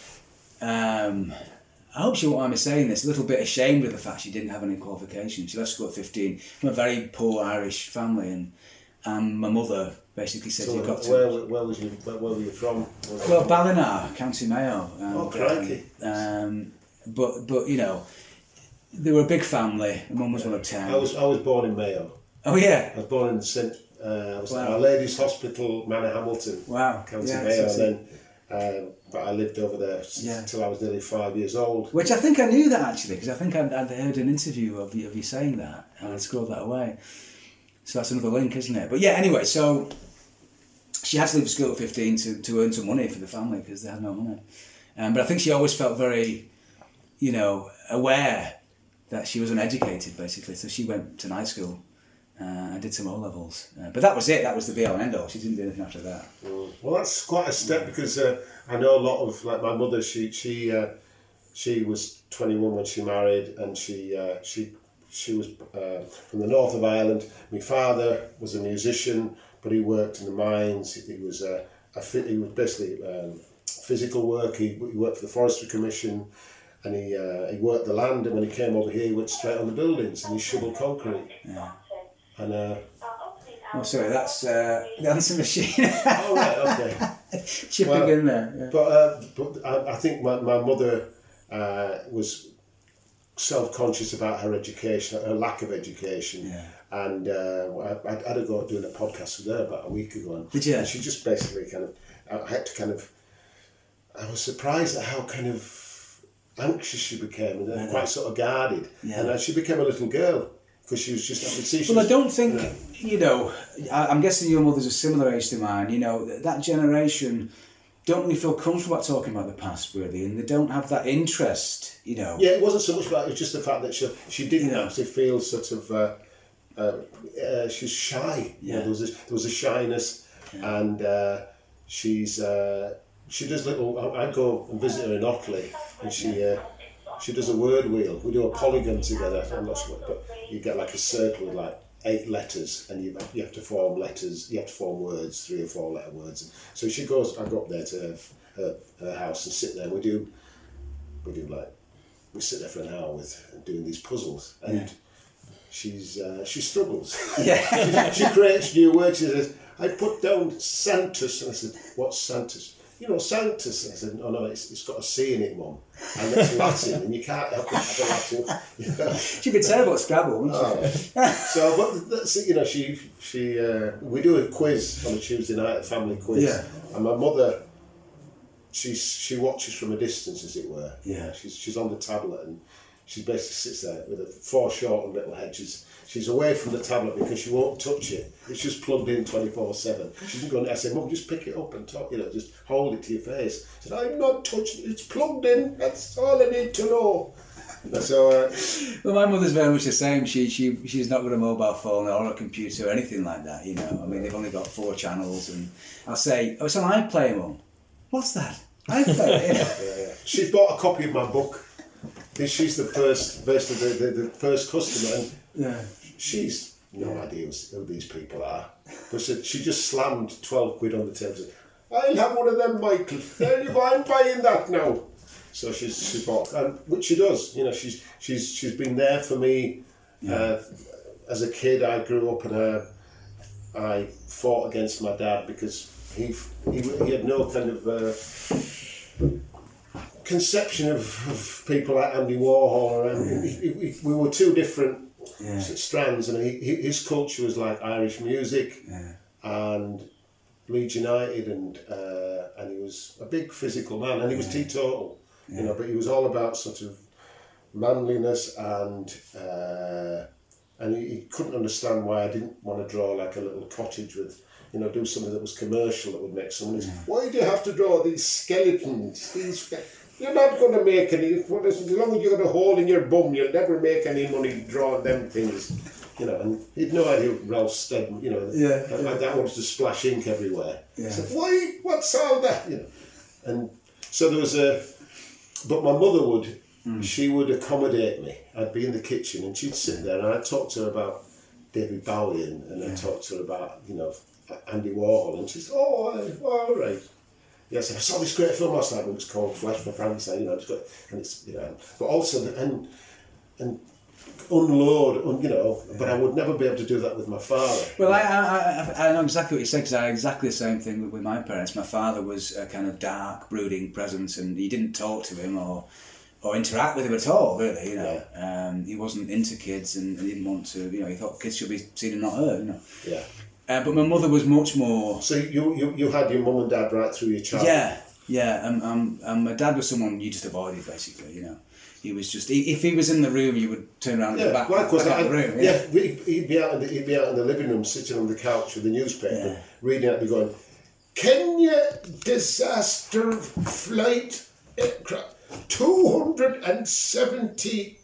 Um, I hope she won't mind me saying this, a little bit ashamed of the fact she didn't have any qualifications. She left school at fifteen from a very poor Irish family, and um, my mother basically said, So you've got to... Where, where, was you, where, where were you from? Well, Ballina, County Mayo. And, Oh, crikey. Um, but, but, you know, they were a big family. My mum was one of ten. I was I was born in Mayo. Oh, yeah? I was born in Saint uh, was Wow. Our Lady's Hospital, Manor Hamilton, Wow. County Yeah, Mayo, so- and then um, but I lived over there Yeah. until I was nearly five years old. Which I think I knew that actually, because I think I'd, I'd heard an interview of you, of you saying that, and I'd scrolled that away. So that's another link, isn't it? But yeah, anyway, so she had to leave school at fifteen to, to earn some money for the family because they had no money. Um, but I think she always felt very, you know, aware that she was uneducated, basically. So she went to night school uh, and did some O levels. Uh, but that was it. That was the be all and end all. She didn't do anything after that. Mm. Well, that's quite a step because uh, I know a lot of like my mother. She she uh, she was twenty-one when she married, and she uh, she she was uh, from the north of Ireland. My father was a musician, but he worked in the mines. He was uh, a fi- he was basically um, physical work. He, he worked for the Forestry Commission, and he uh, he worked the land. And when he came over here, he went straight on the buildings and he shoveled concrete. Yeah. And uh, Oh, sorry, that's uh, the answer machine. oh right, okay. Chipping Well, in there. Yeah. But uh, but I, I think my, my mother uh, was self-conscious about her education, her lack of education. Yeah. And uh, I, I had to go doing a podcast with her about a week ago. And, Did you? And she just basically kind of, I had to kind of, I was surprised at how kind of anxious she became and Yeah. quite sort of guarded. Yeah. And uh, she became a little girl because she was just, I could see she Well, I was- don't think, you know, I, I'm guessing your mother's a similar age to mine, you know, th- that generation don't really feel comfortable about talking about the past, really, and they don't have that interest, you know. Yeah, it wasn't so much about it, it was just the fact that she, she didn't Yeah. actually feel sort of, uh, uh, uh, she's shy. You know, Yeah. there, was a, there was a shyness, Yeah. and uh, she's, uh, she does little, I, I go and visit her in Ockley, and she uh, she does a word wheel. We do a polygon together, I'm not sure, but you get like a circle with like eight letters, and you you have to form letters, you have to form words, three or four letter words. So she goes, I go up there to her, her, her house and sit there, we do, we do like, we sit there for an hour with doing these puzzles, and Yeah. she's uh, she struggles. Yeah. she, she creates new words. She says, I put down Santus, and I said, what's Santus? You know, Sanctus. And I said, oh no, it's, it's got a C in it, Mum. And it's Latin, and you can't help it for Latin. You know? She'd be terrible at Scrabble, wouldn't she? Oh. So, but that's it, you know, she, she, uh, we do a quiz on a Tuesday night, a family quiz. Yeah. And my mother, she's, she watches from a distance, as it were. Yeah. She's, she's on the tablet, and she basically sits there with her foreshortened little hedges. She's away from the tablet because she won't touch it. It's just plugged in twenty-four seven. She doesn't go, I said, Mum, just pick it up and talk, you know, just hold it to your face. I said, I'm not touching it, it's plugged in, that's all I need to know. So, uh, Well, my mother's very much the same. She she she's not got a mobile phone or a computer or anything like that, you know. I mean, they've only got four channels, and I'll say, oh, it's on iPlayer, Mum. What's that? iPlayer, you know. yeah, yeah. She's bought a copy of my book. She's the first, basically the, the, the first customer, and Yeah. she's no idea who these people are. But she, she just slammed twelve quid on the table and said, I'll have one of them, Michael. There you go, I'm buying that now. So she's she bought, and which she does. You know, she's she's she's been there for me. Yeah. Uh, as a kid, I grew up and uh, I fought against my dad because he he, he had no kind of uh, conception of, of people like Andy Warhol. Or, um, he, he, we were two different Yeah. Strands, and he, he, his culture was like Irish music Yeah. and Leeds United, and uh, and he was a big physical man, and he was Yeah. teetotal, Yeah. you know, but he was all about sort of manliness, and uh, and he, he couldn't understand why I didn't want to draw like a little cottage with, you know, do something that was commercial that would make some money. Yeah. Why do you have to draw these skeletons? These You're not going to make any. As long as you've got a hole in your bum, you'll never make any money drawing them things. You know, and he'd no idea Ralph Steadman, you know, Yeah. that, like that wanted to splash ink everywhere. Yeah. So why? What's all that? You know, and so there was a. But my mother would. Mm. She would accommodate me. I'd be in the kitchen and she'd sit there and I'd talk to her about David Bowie and, and I'd yeah. talk to her about, you know, Andy Warhol, and she'd say, oh, all right. Yes, I saw this great film last night. It was called Flesh for Frankenstein. You know, it's got, and it's, you know, but also the, and and unload, un, you know. Yeah. But I would never be able to do that with my father. Well, I I, I know exactly what you said, because I had exactly the same thing with, with my parents. My father was a kind of dark, brooding presence, and you didn't talk to him or or interact with him at all. Really, you know, yeah. um, he wasn't into kids, and he didn't want to. You know, he thought kids should be seen and not heard. You know. Yeah. Uh, but my mother was much more. So you, you, you had your mum and dad right through your childhood? Yeah, yeah. And um, um, um, my dad was someone you just avoided, basically. You know, he was just. He, if he was in the room, you would turn around and yeah, go back, likewise, back out I, the room. Yeah, Yeah, yeah he'd be out in the he'd be out in the living room, sitting on the couch with the newspaper, yeah. reading it, and going, Kenya disaster flight aircraft, two hundred and seventy.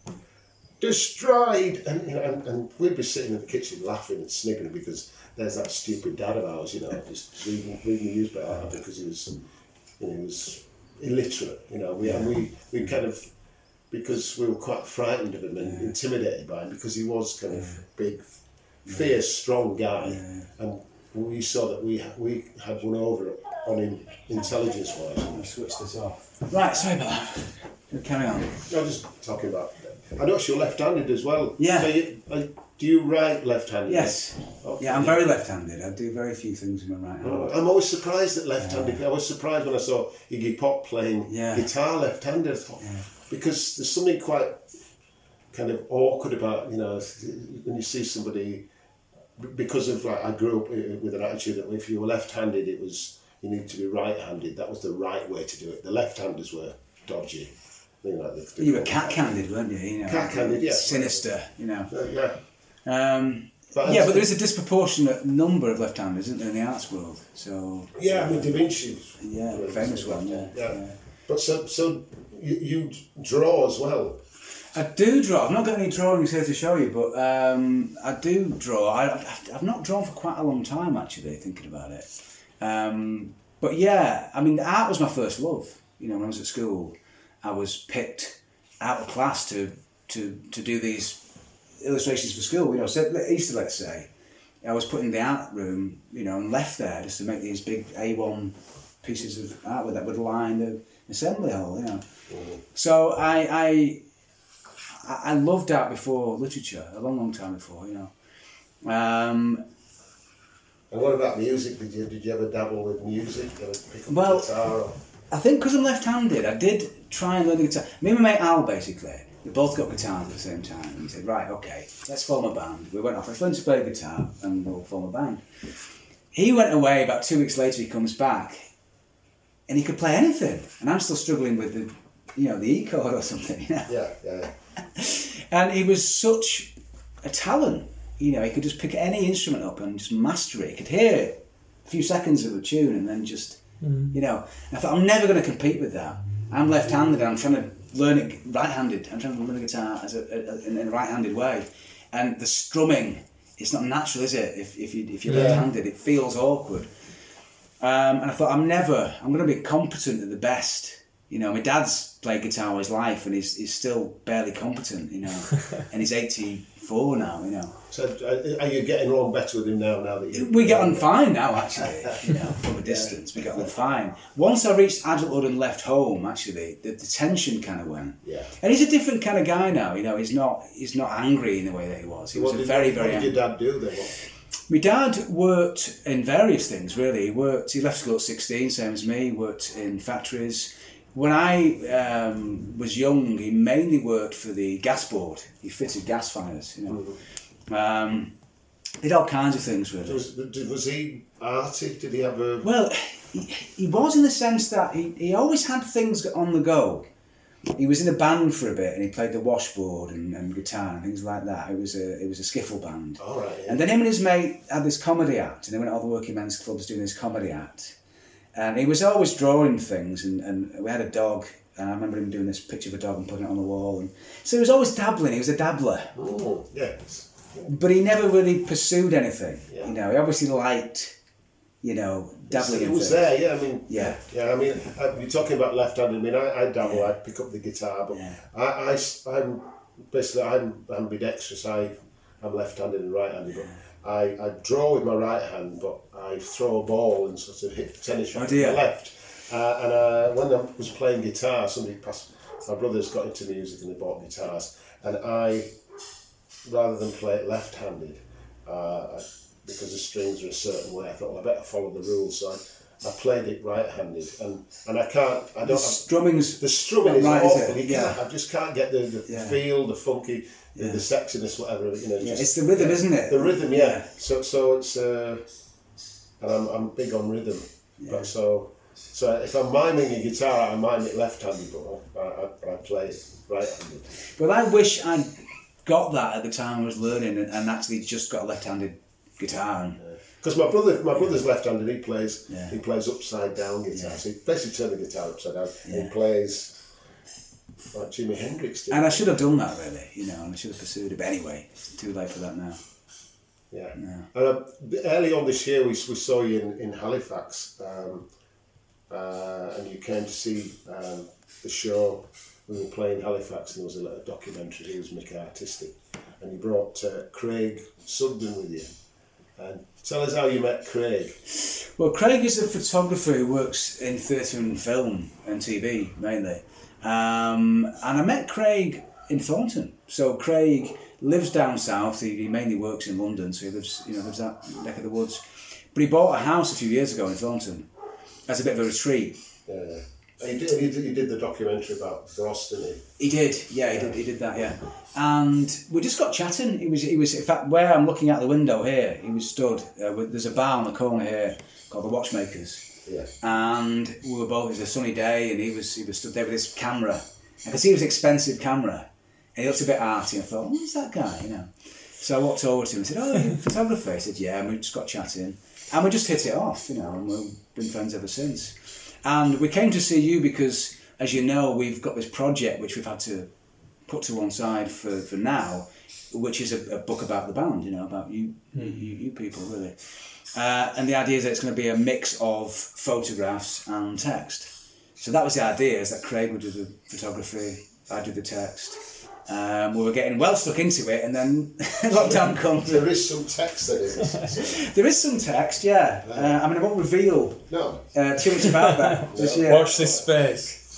Destroyed, and you know, and, and we'd be sitting in the kitchen laughing and sniggering because there's that stupid dad of ours, you know, just reading, reading the newspaper because he was, you know, he was illiterate, you know. We and we we kind of, because we were quite frightened of him and yeah. intimidated by him because he was kind of yeah. big, fierce, strong guy, yeah. and we saw that we we had one over on him intelligence wise. I switched this off. Right, sorry about that. We'll carry on. I'm just talking about. I know you're left-handed as well. Yeah. So you, uh, do you write left-handed? Yes. Okay. Yeah, I'm very left-handed. I do very few things with my right hand. Oh, I'm always surprised at left-handed. Yeah. I was surprised when I saw Iggy Pop playing yeah. guitar left-handed. I thought, yeah. because there's something quite kind of awkward about, you know, when you see somebody, because of like, I grew up with an attitude that if you were left-handed, it was, you need to be right-handed. That was the right way to do it. The left-handers were dodgy. You, know, the, the you were cat-handed, weren't you? you know, cat-handed, yeah. Sinister, you know. Uh, yeah. Um, but yeah, but there is a disproportionate number of left-handers, isn't there, in the arts world? So yeah, I mean Da Vinci. Yeah, the famous one. Yeah. yeah. yeah. But so so you, you draw as well. I do draw. I've not got any drawings here to show you, but um, I do draw. I, I've, I've not drawn for quite a long time, actually, thinking about it. Um, but yeah, I mean, art was my first love. You know, when I was at school, I was picked out of class to to to do these illustrations for school. You know, so Easter, let's say, I was put in the art room, you know, and left there just to make these big A one pieces of artwork that would line the assembly hall. You know, mm-hmm. so I I I loved art before literature, a long, long time before. You know. Um, and what about music? Did you did you ever dabble with music? Did you ever pick up well, guitar? Or? I think because I'm left-handed, I did try and learn the guitar. Me and my mate Al, basically, we both got guitars at the same time. And he said, right, okay, let's form a band. We went off, let's learn to play guitar and we'll form a band. He went away, about two weeks later he comes back and he could play anything. And I'm still struggling with the, you know, the E chord or something, you know? Yeah, yeah. And he was such a talent. You know, he could just pick any instrument up and just master it. He could hear a few seconds of a tune and then just... Mm. You know, I thought I'm never going to compete with that. I'm left-handed and I'm trying to learn it right-handed. I'm trying to learn the guitar as a, a, in a right-handed way, and the strumming, it's not natural, is it? If if you if you're yeah. left-handed, it feels awkward. Um, and I thought I'm never. I'm going to be competent at the best. You know, my dad's played guitar all his life and he's he's still barely competent. You know, and he's eighty-four now. You know. So are you getting along better with him now? Now that you we get on fine now, actually. You know, from a distance, we get on fine. Once I reached adulthood and left home, actually, the, the tension kind of went. Yeah. And he's a different kind of guy now. You know, he's not he's not angry in the way that he was. He what was a did, very what very. What did your dad do then? My dad worked in various things. Really, he worked. He left school at sixteen, same as me. He worked in factories. when I um, was young, he mainly worked for the gas board. He fitted gas fires, you know. Mm-hmm. Um, did all kinds of things really. Was, was he arty? Did he have a... Well, he, he was in the sense that he, he always had things on the go. He was in a band for a bit and he played the washboard and, and guitar and things like that. It was a it was a skiffle band. All right, yeah. And then him and his mate had this comedy act, and they went to all the working men's clubs doing this comedy act. And he was always drawing things, and, and we had a dog, and I remember him doing this picture of a dog and putting it on the wall. And so he was always dabbling, he was a dabbler. Oh, yes. But he never really pursued anything. Yeah. You know, he obviously liked, you know, dabbling It in was things. there, yeah. I mean, Yeah. yeah. I mean, uh, you're talking about left-handed. I mean, I, I dabble. Yeah. I pick up the guitar, but Yeah. I, I, I'm basically I'm ambidextrous. I, I'm left-handed and right-handed, but I, I draw with my right hand, but I throw a ball and sort of hit the tennis shot Oh, with dear. my left. Uh, and uh, when I was playing guitar, somebody passed. My brothers got into music and they bought guitars, and I, rather than play it left-handed, uh, I, because the strings are a certain way, I thought, well, I better follow the rules. So I, I played it right-handed, and, and I can't. I The don't. strumming's The strumming is right, is awful. it? You can't, Yeah. I just can't get the, the Yeah. feel, the funky, the, Yeah. the sexiness, whatever. You know, Yeah, just, it's the rhythm, isn't it? The rhythm, yeah. So so it's uh, and I'm I'm big on rhythm. Yeah. But so so if I'm miming a guitar, I mime it left-handed, but I, I, I play it right-handed. Well, I wish I'd got that at the time I was learning, and, and actually just got a left-handed guitar. And, Because my brother, my brother's left-handed. He plays, Yeah. he plays upside down guitar. Yeah. So he basically turns the guitar upside down. And Yeah. he plays like Jimi Hendrix did. and I should have done that really, you know, and I should have pursued it. But anyway, it's too late for that now. Yeah. No. And uh, early on this year, we, we saw you in, in Halifax, um, uh, and you came to see um, the show. We were playing Halifax, and there was a little documentary. He was Mick Artistic, and you brought uh, Craig Sugden with you. And tell us how you met Craig. Well, Craig is a photographer who works in theatre and film and T V mainly. Um, and I met Craig in Thornton. So Craig lives down south. He, he mainly works in London, so he lives, you know, lives that neck of the woods. But he bought a house a few years ago in Thornton as a bit of a retreat. Yeah. He did, he did, he did the documentary about Bros, didn't he? He did, yeah, he did. He did that, yeah. And we just got chatting. He was, he was. In fact, where I'm looking out the window here, he was stood. Uh, with, there's a bar on the corner here called the Watchmakers. Yeah. And we were both. It was a sunny day, and he was, he was stood there with his camera. I could see it was an expensive camera, and he looked a bit arty. I thought, who's that guy? You know. So I walked over to him and said, "Oh, you're a photographer?" He said, "Yeah." And we just got chatting, and we just hit it off, you know, and we've been friends ever since. And we came to see you because, as you know, we've got this project which we've had to put to one side for, for now, which is a, a book about the band, you know, about you, mm. you, you people, really. Uh, and the idea is that it's going to be a mix of photographs and text. So that was the idea, is that Craig would do the photography, I'd do the text. Um, we were getting well stuck into it, and then lockdown comes. There is some text that is. There is some text, yeah. Uh, I mean, I won't reveal no. uh, too much about that this year. Watch this space.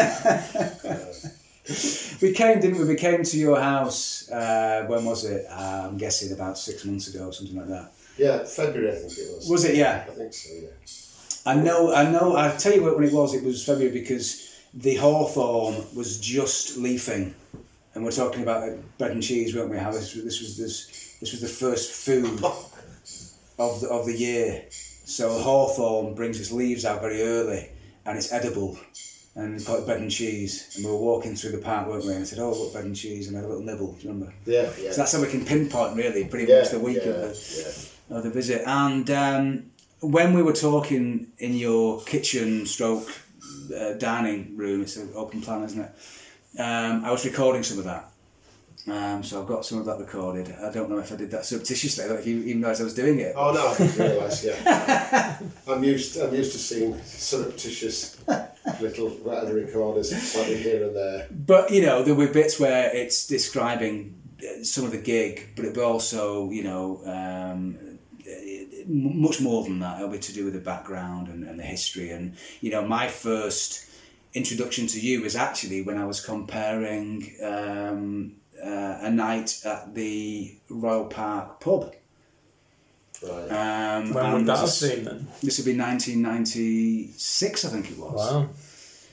We came, didn't we? We came to your house, uh, when was it? Uh, I'm guessing about six months ago, something like that. Yeah, February, I think it was. Was it, yeah? I think so, yeah. I know, I know, I'll tell you when it was, it was February because the hawthorn was just leafing. And we're talking about bread and cheese, weren't we? How this, this was this this was the first food of the, of the year. So hawthorn brings its leaves out very early, and it's edible, and we call it bread and cheese. And we were walking through the park, weren't we? And I said, "Oh, look, bread and cheese," and I had a little nibble. Do you remember? Yeah, yeah. So that's how we can pinpoint really pretty yeah, much the week yeah, of, the, yeah. of the visit. And um, when we were talking in your kitchen stroke uh, dining room, it's an open plan, isn't it? Um, I was recording some of that, um, so I've got some of that recorded. I don't know if I did that surreptitiously. I don't know if you even realised I was doing it. Oh no, I didn't realise. Yeah, I'm used. I'm used to seeing surreptitious little whatever recorders slightly here and there. But you know, there were bits where it's describing some of the gig, but it also, you know, um, much more than that. It'll be to do with the background and, and the history, and you know, my first introduction to you was actually when I was comparing um, uh, a night at the Royal Park pub. Right. Um, when would that have been then? This would be nineteen ninety-six, I think it was. Wow.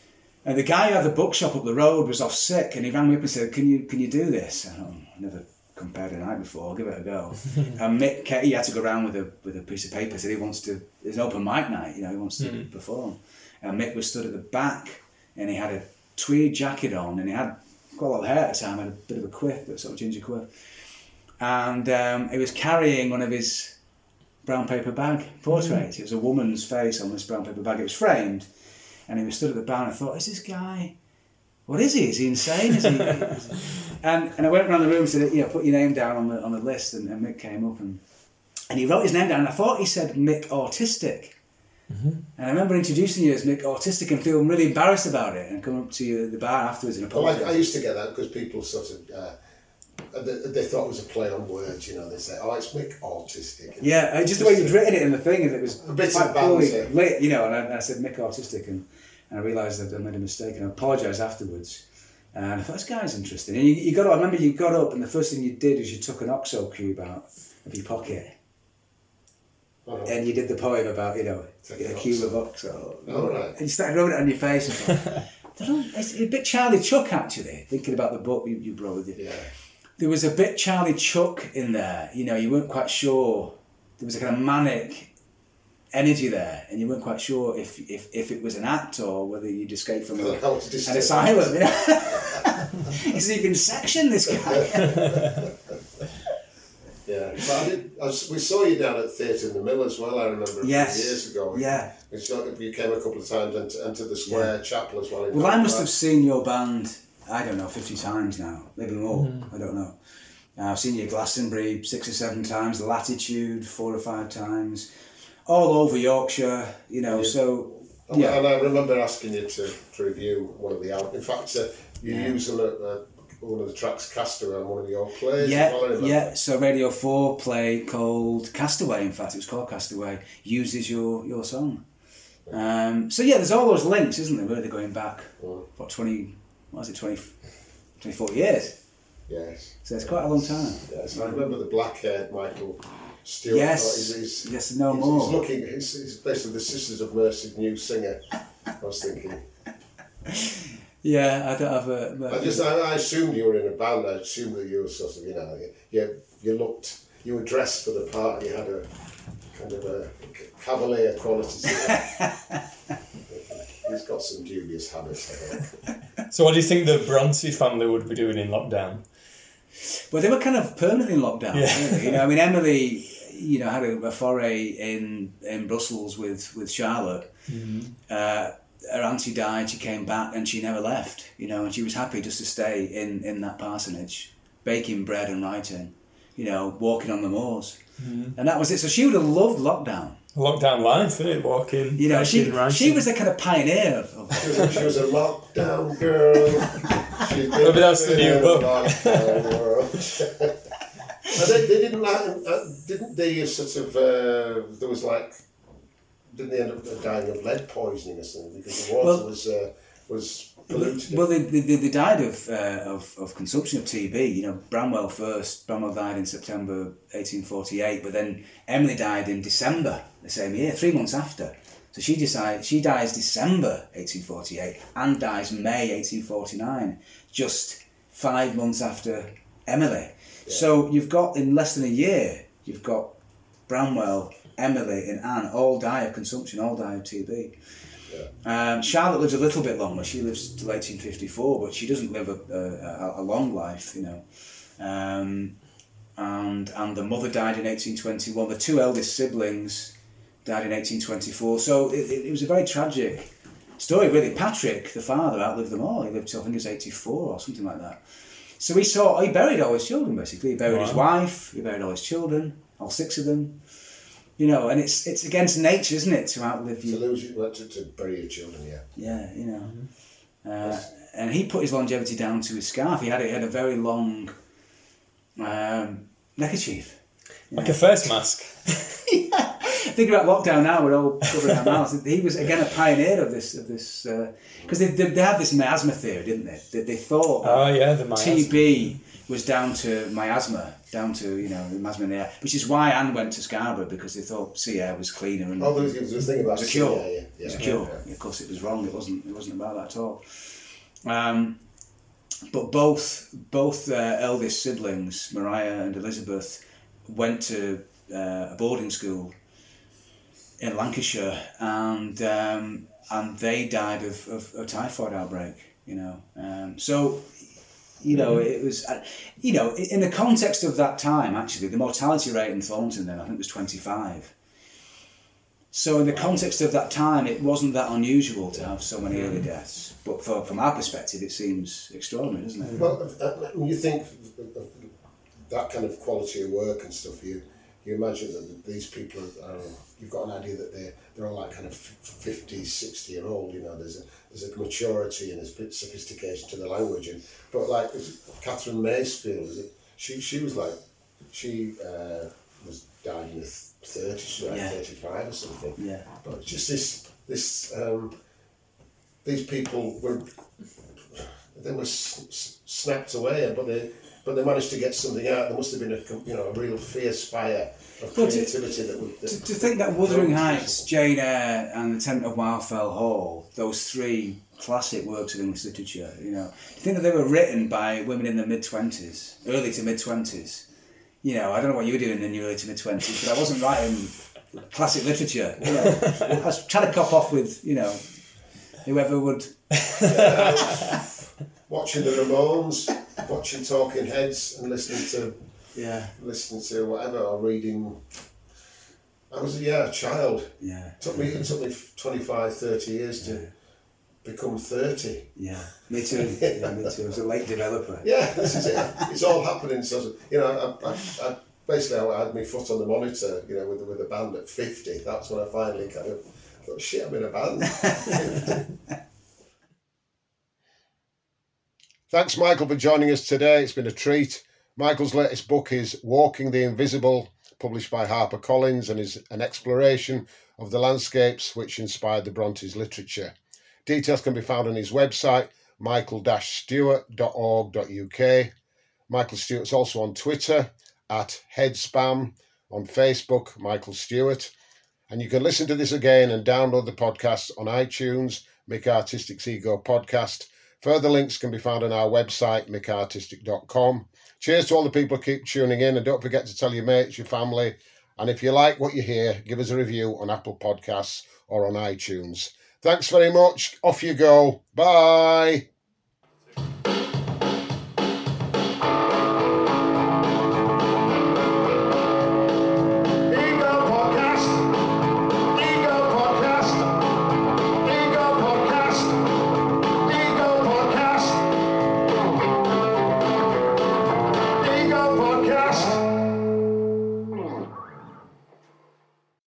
And the guy who had the bookshop up the road was off sick, and he rang me up and said, "Can you can you do this?" I thought, I never compared a night before. I'll give it a go. And Mick, he had to go around with a with a piece of paper. Said he wants to. It's an open mic night, you know. He wants to mm. perform. And Mick was stood at the back, and he had a tweed jacket on, and he had quite a lot of hair at the time. Had a bit of a quiff, but sort of ginger quiff. And um, he was carrying one of his brown paper bag portraits. Mm. It was a woman's face on this brown paper bag. It was framed. And he was stood at the bar and I thought, is this guy, what is he? Is he insane? Is he, is he? And and I went around the room and said, you know, put your name down on the on the list, and, and Mick came up and and he wrote his name down, and I thought he said Mick Autistic. Mm-hmm. And I remember introducing you as Mick Autistic and feeling really embarrassed about it, and coming up to you at the bar afterwards and apologising. Well, I, I used to get that because people sort of, uh, they, they thought it was a play on words, you know, they say, oh, it's Mick Autistic. And yeah, just the way you'd written it in the thing, and it was a bit quite poorly lit, you know, and I, I said Mick Autistic, and, and I realised that I made a mistake, and I apologised afterwards. And I thought, this guy's interesting. And you, you got up, I remember you got up, and the first thing you did is you took an OXO cube out of your pocket. Oh. And you did the poem about, you know, a cube of OXO. Oh, right. And you started rubbing it on your face. And thought, I don't, it's a bit Charlie Chuck, actually, thinking about the book you, you brought with you. Yeah. There was a bit Charlie Chuck in there. You know, you weren't quite sure. There was a kind of manic energy there, and you weren't quite sure if if, if it was an act or whether you'd escaped from a, an asylum. You know? Is he been sectioned, this guy? Yeah, but I did, I was, we saw you down at Theatre in the Mill as well, I remember a yes. few years ago. Yeah. We saw, you came a couple of times into, into the Square yeah. Chapel as well. Well, I must have seen your band, I don't know, fifty times now, maybe more, mm. I don't know. Uh, I've seen you at Glastonbury six or seven times, the Latitude four or five times, all over Yorkshire, you know, yeah. so... And, yeah. and I remember asking you to, to review one of the albums. In fact, uh, you yeah. used a, a one of the tracks, Castaway, on one of your plays. Yeah, well, yeah. So Radio four play called Castaway, in fact, it was called Castaway, uses your, your song. Um, so yeah, there's all those links, isn't there, really, going back, mm. what, twenty, what is it, twenty, twenty-four years? Yes. So it's quite a long time. Yes, I remember the black-haired Michael Stewart. Yes, he's, he's, yes, no he's, more. He's looking, he's, he's basically the Sisters of Mercy's new singer, I was thinking. Yeah, I don't have a... But I just, I, I assumed you were in a band. I assumed that you were sort of, you know, you, you looked, you were dressed for the part. You had a kind of a cavalier quality to it. He's got some dubious habits, I think. So, what do you think the Bronte family would be doing in lockdown? Well, they were kind of permanently in lockdown. Yeah. Really. You know, I mean, Emily, you know, had a, a foray in in Brussels with with Charlotte. Mm-hmm. Uh, her auntie died, she came back and she never left, you know, and she was happy just to stay in, in that parsonage, baking bread and writing, you know, walking on the moors. Mm-hmm. And that was it. So she would have loved lockdown. Lockdown life, isn't it? Walking, you know, baking, she writing. she was the kind of pioneer of, of she, was a, she was a lockdown girl. Maybe that's the new book. And they, they didn't like, uh, didn't they sort of, uh, there was like, didn't they end up dying of lead poisoning or something because the water well, was uh, was polluted? Well, they, they, they died of, uh, of of consumption of T B. You know, Bramwell first. Bramwell died in September eighteen forty-eight, but then Emily died in December the same year, three months after. So she decided she dies December eighteen forty-eight and dies May eighteen forty-nine, just five months after Emily. Yeah. So you've got in less than a year, you've got Bramwell, Emily and Anne all die of consumption, all die of T B. Yeah. Um, Charlotte lives a little bit longer. She lives till eighteen fifty-four, but she doesn't live a, a, a long life, you know. Um, and and the mother died in eighteen twenty-one. The two eldest siblings died in eighteen twenty-four. So it, it, it was a very tragic story, really. Patrick, the father, outlived them all. He lived till I think he was eighty-four or something like that. So he saw he buried all his children basically. He buried wow. his wife. He buried all his children, all six of them. You know, and it's it's against nature, isn't it, to outlive you? To lose you, to, to bury your children, yeah. Yeah, you know. Mm-hmm. Uh, yes. And he put his longevity down to his scarf. He had a, he had a very long um, neckerchief. Like know. A face mask. Yeah. Thinking about lockdown now, we're all covering our mouths. He was again a pioneer of this, of this, because uh, they, they they had this miasma theory, didn't they? They, they thought oh yeah, the miasma. T B was down to miasma, down to you know the miasma in the air, which is why Anne went to Scarborough, because they thought sea air was cleaner and oh, there was, there was a thing about it was a cure. Yeah, yeah, yeah. It was a cure. Yeah, yeah. Of course, it was wrong. It wasn't. It wasn't about that at all. Um, but both both uh, eldest siblings, Mariah and Elizabeth, went to uh, a boarding school in Lancashire, and um, and they died of, of a typhoid outbreak. You know, um, so you know it was uh, you know in the context of that time. Actually, the mortality rate in Thornton then I think was twenty-five. So in the context of that time, it wasn't that unusual to have so many early deaths. But for, from our perspective, it seems extraordinary, doesn't it? Well, uh, you think that kind of quality of work and stuff, you you imagine that these people, are, uh, you've got an idea that they're, they're all like kind of fifty, sixty year old, you know, there's a, there's a maturity and there's a bit of sophistication to the language. And But like Catherine Masefield, is it, she, she was like, she uh, was died in the thirties, she was like yeah. thirty-five or something. Yeah. But just this, this um, these people were, they were s- s- snapped away, but they, but they managed to get something out. There must have been a, you know, a real fierce fire of creativity. To, that would. That to, to think that Wuthering Heights, Jane Eyre, and The Tenant of Wildfell Hall, those three classic works of English literature, you know, to think that they were written by women in their mid twenties, early to mid twenties. You know, I don't know what you were doing in your early to mid twenties, but I wasn't writing classic literature. You know, I was trying to cop off with, you know, whoever would. Yeah, watching the Ramones, watching Talking Heads, and listening to yeah, listening to whatever, or reading. I was yeah a child. Yeah, it took me it took me twenty-five, thirty years yeah. to become thirty. Yeah, me too. Yeah, me too. I was a late developer. Yeah, this is it. It's all happening. So you know, I, I, I basically I had my foot on the monitor. You know, with with a band at fifty. That's when I finally kind of thought, shit, I'm in a band. Thanks, Michael, for joining us today. It's been a treat. Michael's latest book is Walking the Invisible, published by HarperCollins, and is an exploration of the landscapes which inspired the Brontes' literature. Details can be found on his website, michael dash stewart dot org dot U K. Michael Stewart's also on Twitter, at headspam, on Facebook, Michael Stewart. And you can listen to this again and download the podcast on iTunes, Mick Artistic's Ego Podcast. Further links can be found on our website, mick artistic dot com. Cheers to all the people who keep tuning in, and don't forget to tell your mates, your family, and if you like what you hear, give us a review on Apple Podcasts or on iTunes. Thanks very much. Off you go. Bye.